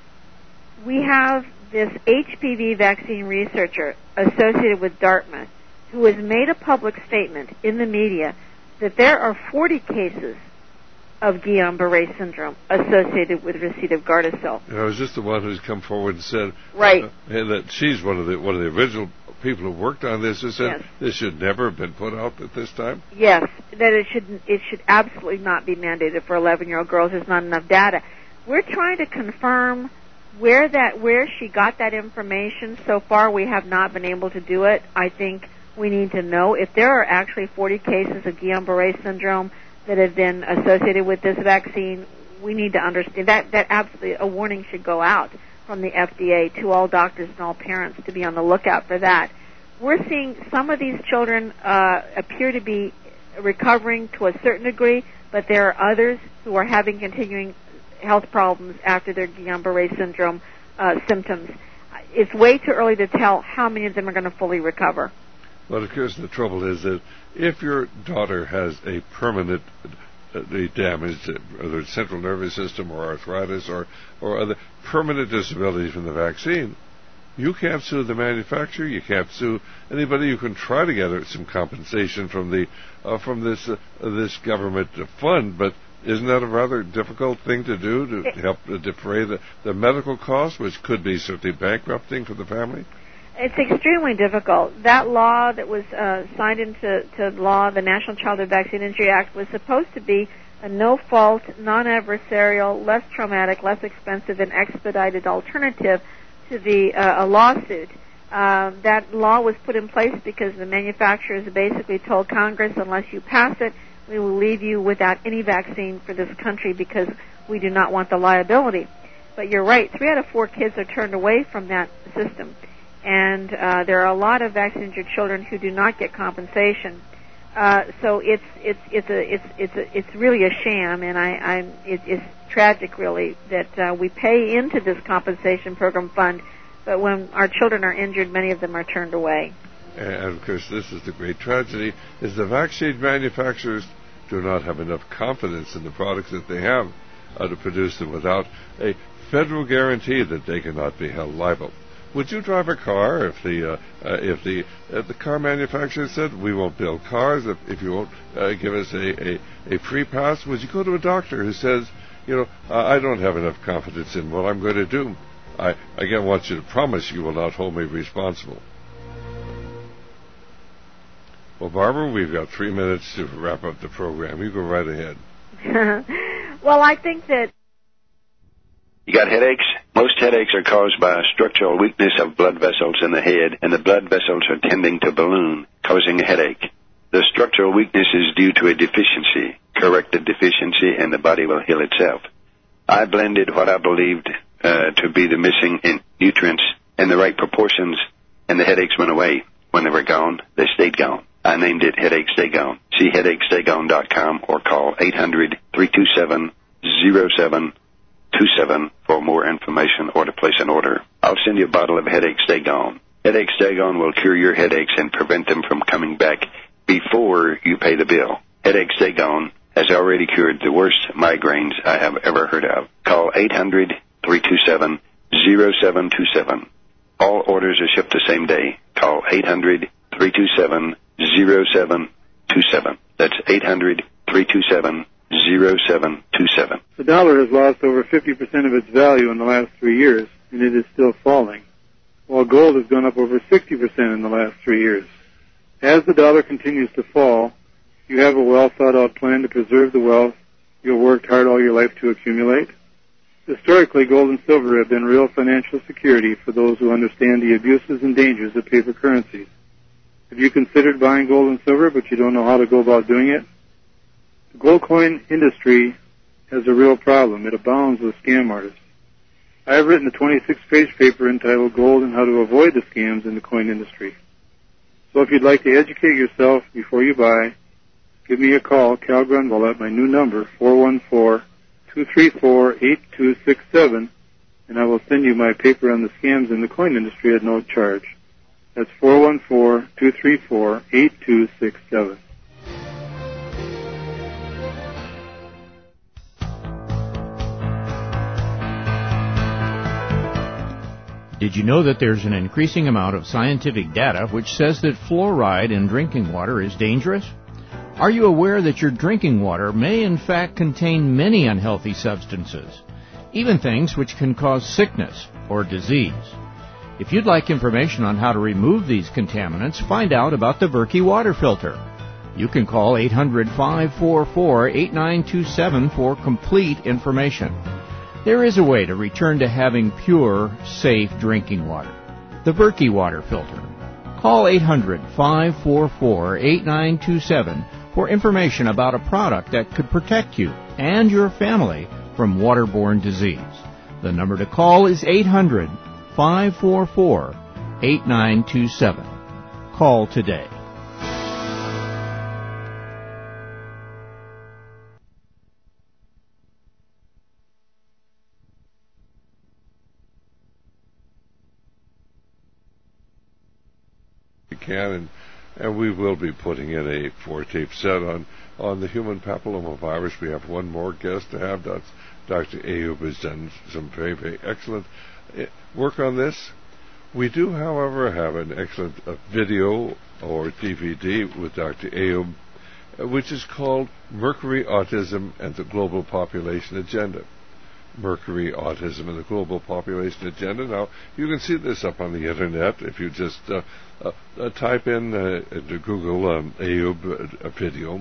we have this H P V vaccine researcher associated with Dartmouth who has made a public statement in the media that there are forty cases of Guillain-Barré syndrome associated with receipt of Gardasil. You know, is this the one who's come forward and said, right, uh, that she's one of the one of the original people who worked on this, who said yes. this should never have been put out at this time? Yes, that it should it should absolutely not be mandated for eleven-year-old girls. There's not enough data. We're trying to confirm where that where she got that information. So far, we have not been able to do it. I think we need to know if there are actually forty cases of Guillain-Barré syndrome that have been associated with this vaccine. We need to understand that that absolutely a warning should go out from the F D A to all doctors and all parents to be on the lookout for that. We're seeing some of these children uh, appear to be recovering to a certain degree, but there are others who are having continuing health problems after their Guillain-Barré syndrome uh, symptoms. It's way too early to tell how many of them are going to fully recover. Well, of course, the trouble is that if your daughter has a permanent uh, damage, whether it's central nervous system or arthritis or, or other permanent disabilities from the vaccine, you can't sue the manufacturer. You can't sue anybody. You can try to get some compensation from the uh, from this uh, this government fund, but isn't that a rather difficult thing to do to it, help uh, defray the, the medical costs, which could be certainly bankrupting for the family? It's extremely difficult. That law that was uh, signed into to law, the National Childhood Vaccine Injury Act, was supposed to be a no-fault, non-adversarial, less traumatic, less expensive, and expedited alternative to the uh, a lawsuit. Uh, that law was put in place because the manufacturers basically told Congress, unless you pass it, we will leave you without any vaccine for this country because we do not want the liability. But you're right, three out of four kids are turned away from that system. And uh, there are a lot of vaccine-injured children who do not get compensation. Uh, so it's it's it's a it's it's a, it's really a sham, and I I'm it, it's tragic really that uh, we pay into this compensation program fund, but when our children are injured, many of them are turned away. And of course, this is the great tragedy: is the vaccine manufacturers do not have enough confidence in the products that they have uh, to produce them without a federal guarantee that they cannot be held liable. Would you drive a car if the uh, uh, if the uh, the car manufacturer said we won't build cars if, if you won't uh, give us a, a, a free pass? Would you go to a doctor who says, you know, uh, I don't have enough confidence in what I'm going to do? I again want you to promise you will not hold me responsible. Well, Barbara, we've got three minutes to wrap up the program. You go right ahead. Well, I think that. You got headaches? Most headaches are caused by a structural weakness of blood vessels in the head, and the blood vessels are tending to balloon, causing a headache. The structural weakness is due to a deficiency. Correct the deficiency, and the body will heal itself. I blended what I believed uh, to be the missing in nutrients in the right proportions, and the headaches went away. When they were gone, they stayed gone. I named it Headache Stay Gone. See headache stay gone dot com or call eight hundred, three two seven, zero seven two seven for more information or to place an order. I'll send you a bottle of Headache Stay Gone. Headache Stay Gone will cure your headaches and prevent them from coming back before you pay the bill. Headache Stay Gone has already cured the worst migraines I have ever heard of. Call eight hundred, three two seven, zero seven two seven. All orders are shipped the same day. Call eight hundred, three two seven, zero seven two seven. That's eight hundred, three two seven, zero seven two seven. The dollar has lost over fifty percent of its value in the last three years, and it is still falling, while gold has gone up over sixty percent in the last three years. As the dollar continues to fall, you have a well-thought-out plan to preserve the wealth you've worked hard all your life to accumulate. Historically, gold and silver have been real financial security for those who understand the abuses and dangers of paper currencies. Have you considered buying gold and silver, but you don't know how to go about doing it? The gold coin industry has a real problem. It abounds with scam artists. I have written a twenty-six page paper entitled Gold and How to Avoid the Scams in the Coin Industry. So if you'd like to educate yourself before you buy, give me a call, Cal Grunwald, at my new number, four one four, two three four, eight two six seven, and I will send you my paper on the scams in the coin industry at no charge. That's four one four, two three four, eight two six seven. Did you know that there's an increasing amount of scientific data which says that fluoride in drinking water is dangerous? Are you aware that your drinking water may in fact contain many unhealthy substances, even things which can cause sickness or disease? If you'd like information on how to remove these contaminants, find out about the Berkey water filter. You can call eight hundred, five four four, eight nine two seven for complete information. There is a way to return to having pure, safe drinking water. The Berkey water filter. Call eight hundred, five four four, eight nine two seven for information about a product that could protect you and your family from waterborne disease. The number to call is eight hundred, five four four, eight nine two seven. Call today. Can and, and we will be putting in a four-tape set on, on the human papillomavirus. We have one more guest to have. That's Doctor Ayub has done some very, very excellent work on this. We do, however, have an excellent uh, video or D V D with Doctor Ayub, uh, which is called Mercury, Autism, and the Global Population Agenda. Mercury, Autism, and the Global Population Agenda. Now, you can see this up on the Internet if you just uh, uh, uh, type in uh, into Google um, Ayub uh, video,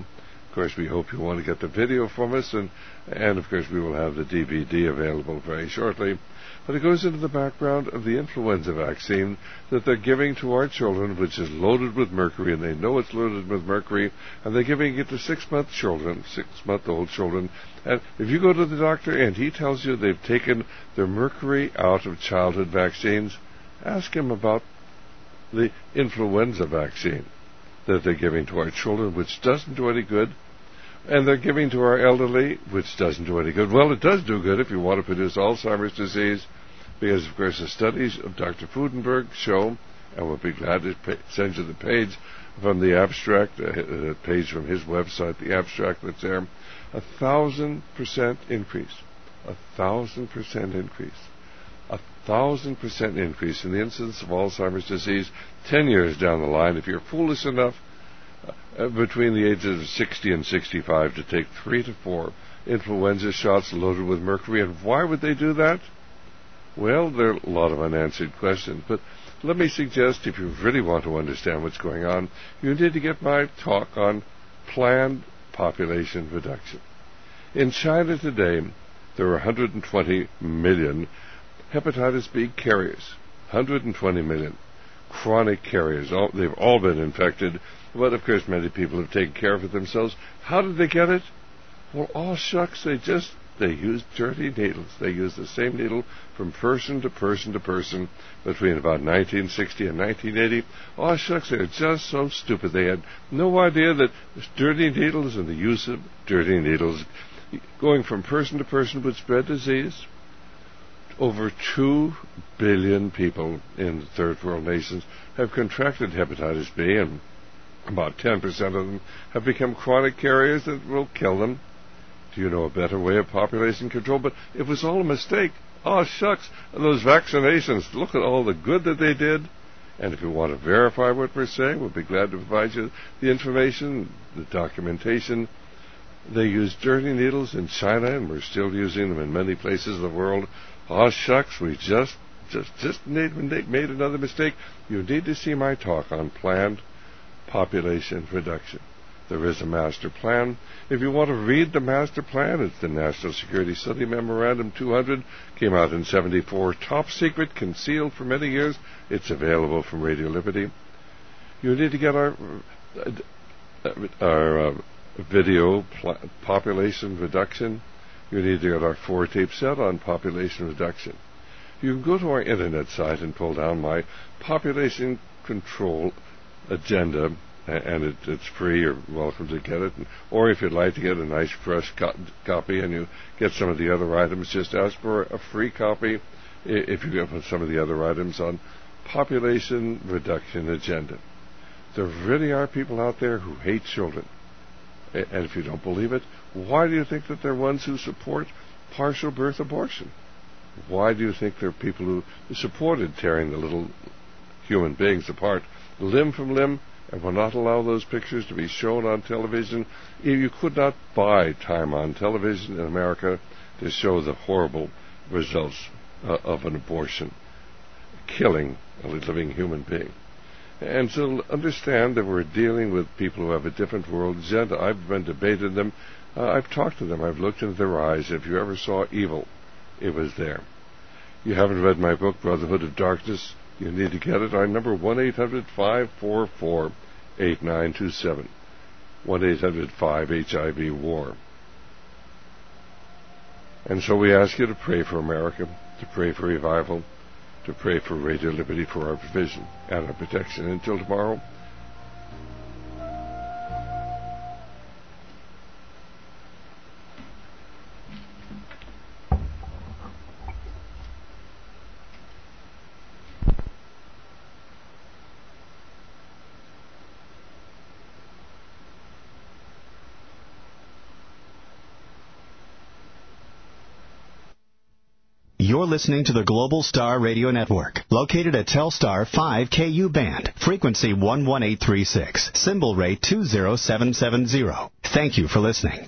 Of course, we hope you want to get the video from us, and, and of course, we will have the D V D available very shortly. But it goes into the background of the influenza vaccine that they're giving to our children, which is loaded with mercury, and they know it's loaded with mercury, and they're giving it to six-month children, six-month-old children. And if you go to the doctor and he tells you they've taken their mercury out of childhood vaccines, ask him about the influenza vaccine that they're giving to our children, which doesn't do any good, and they're giving to our elderly, which doesn't do any good. Well, it does do good if you want to produce Alzheimer's disease, because, of course, the studies of Doctor Fudenberg show, and we'll be glad to pay, send you the page from the abstract, a uh, page from his website, the abstract that's there, a thousand percent increase, a thousand percent increase, a thousand percent increase in the incidence of Alzheimer's disease ten years down the line if you're foolish enough uh, between the ages of sixty and sixty-five to take three to four influenza shots loaded with mercury. And why would they do that? Well, there are a lot of unanswered questions, but let me suggest, if you really want to understand what's going on, you need to get my talk on planned population reduction. In China today, there are one hundred twenty million hepatitis B carriers, one hundred twenty million chronic carriers. All, they've all been infected, but of course many people have taken care of it themselves. How did they get it? Well, all shucks, they just They use dirty needles. They use the same needle from person to person to person between about nineteen sixty and nineteen eighty. Oh, shucks, they're just so stupid. They had no idea that dirty needles and the use of dirty needles going from person to person would spread disease. Over two billion people in third world nations have contracted hepatitis B, and about ten percent of them have become chronic carriers that will kill them. Do you know a better way of population control? But it was all a mistake. Oh, shucks. And those vaccinations, look at all the good that they did. And if you want to verify what we're saying, we'll be glad to provide you the information, the documentation. They used dirty needles in China, and we're still using them in many places of the world. Oh, shucks, we just just, just made, made another mistake. You need to see my talk on planned population reduction. There is a master plan. If you want to read the master plan, it's the National Security Study Memorandum two hundred. Came out in seventy-four. Top secret, concealed for many years. It's available from Radio Liberty. You need to get our our uh, video pl- population reduction. You need to get our four-tape set on population reduction. You can go to our internet site and pull down my population control agenda, and it, it's free. You're welcome to get it. Or if you'd like to get a nice fresh co- copy and you get some of the other items, just ask for a free copy if you get some of the other items on population reduction agenda. There really are people out there who hate children. And if you don't believe it, why do you think that they're ones who support partial birth abortion? Why do you think there are people who supported tearing the little human beings apart limb from limb and will not allow those pictures to be shown on television? You could not buy time on television in America to show the horrible results uh, of an abortion, killing a living human being. And so understand that we're dealing with people who have a different world agenda. I've been debating them. Uh, I've talked to them. I've looked into their eyes. If you ever saw evil, it was there. You haven't read my book, Brotherhood of Darkness? You need to get it. Our number, one eight hundred five four four eight nine two seven. one eight hundred five H I V war. And so we ask you to pray for America, to pray for revival, to pray for Radio Liberty for our provision and our protection. Until tomorrow, You're listening to the Global Star Radio Network, located at Telstar five K U band, frequency one one eight three six, symbol rate two zero seven seven zero. Thank you for listening.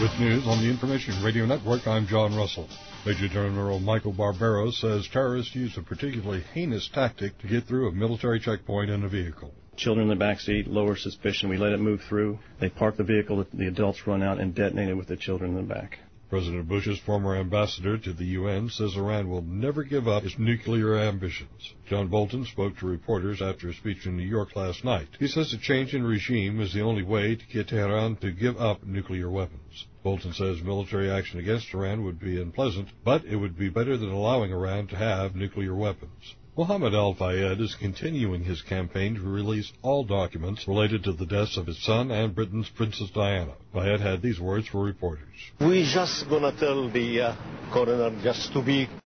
With news on the Information Radio Network, I'm John Russell. Major General Michael Barbero says terrorists used a particularly heinous tactic to get through a military checkpoint in a vehicle. Children in the back seat, lower suspicion. We let it move through. They park the vehicle, the adults run out and detonate it with the children in the back. President Bush's former ambassador to the U N says Iran will never give up its nuclear ambitions. John Bolton spoke to reporters after a speech in New York last night. He says a change in regime is the only way to get Tehran to give up nuclear weapons. Bolton says military action against Iran would be unpleasant, but it would be better than allowing Iran to have nuclear weapons. Mohammed al-Fayed is continuing his campaign to release all documents related to the deaths of his son and Britain's Princess Diana. Fayed had these words for reporters. We just gonna tell the uh, coroner just to be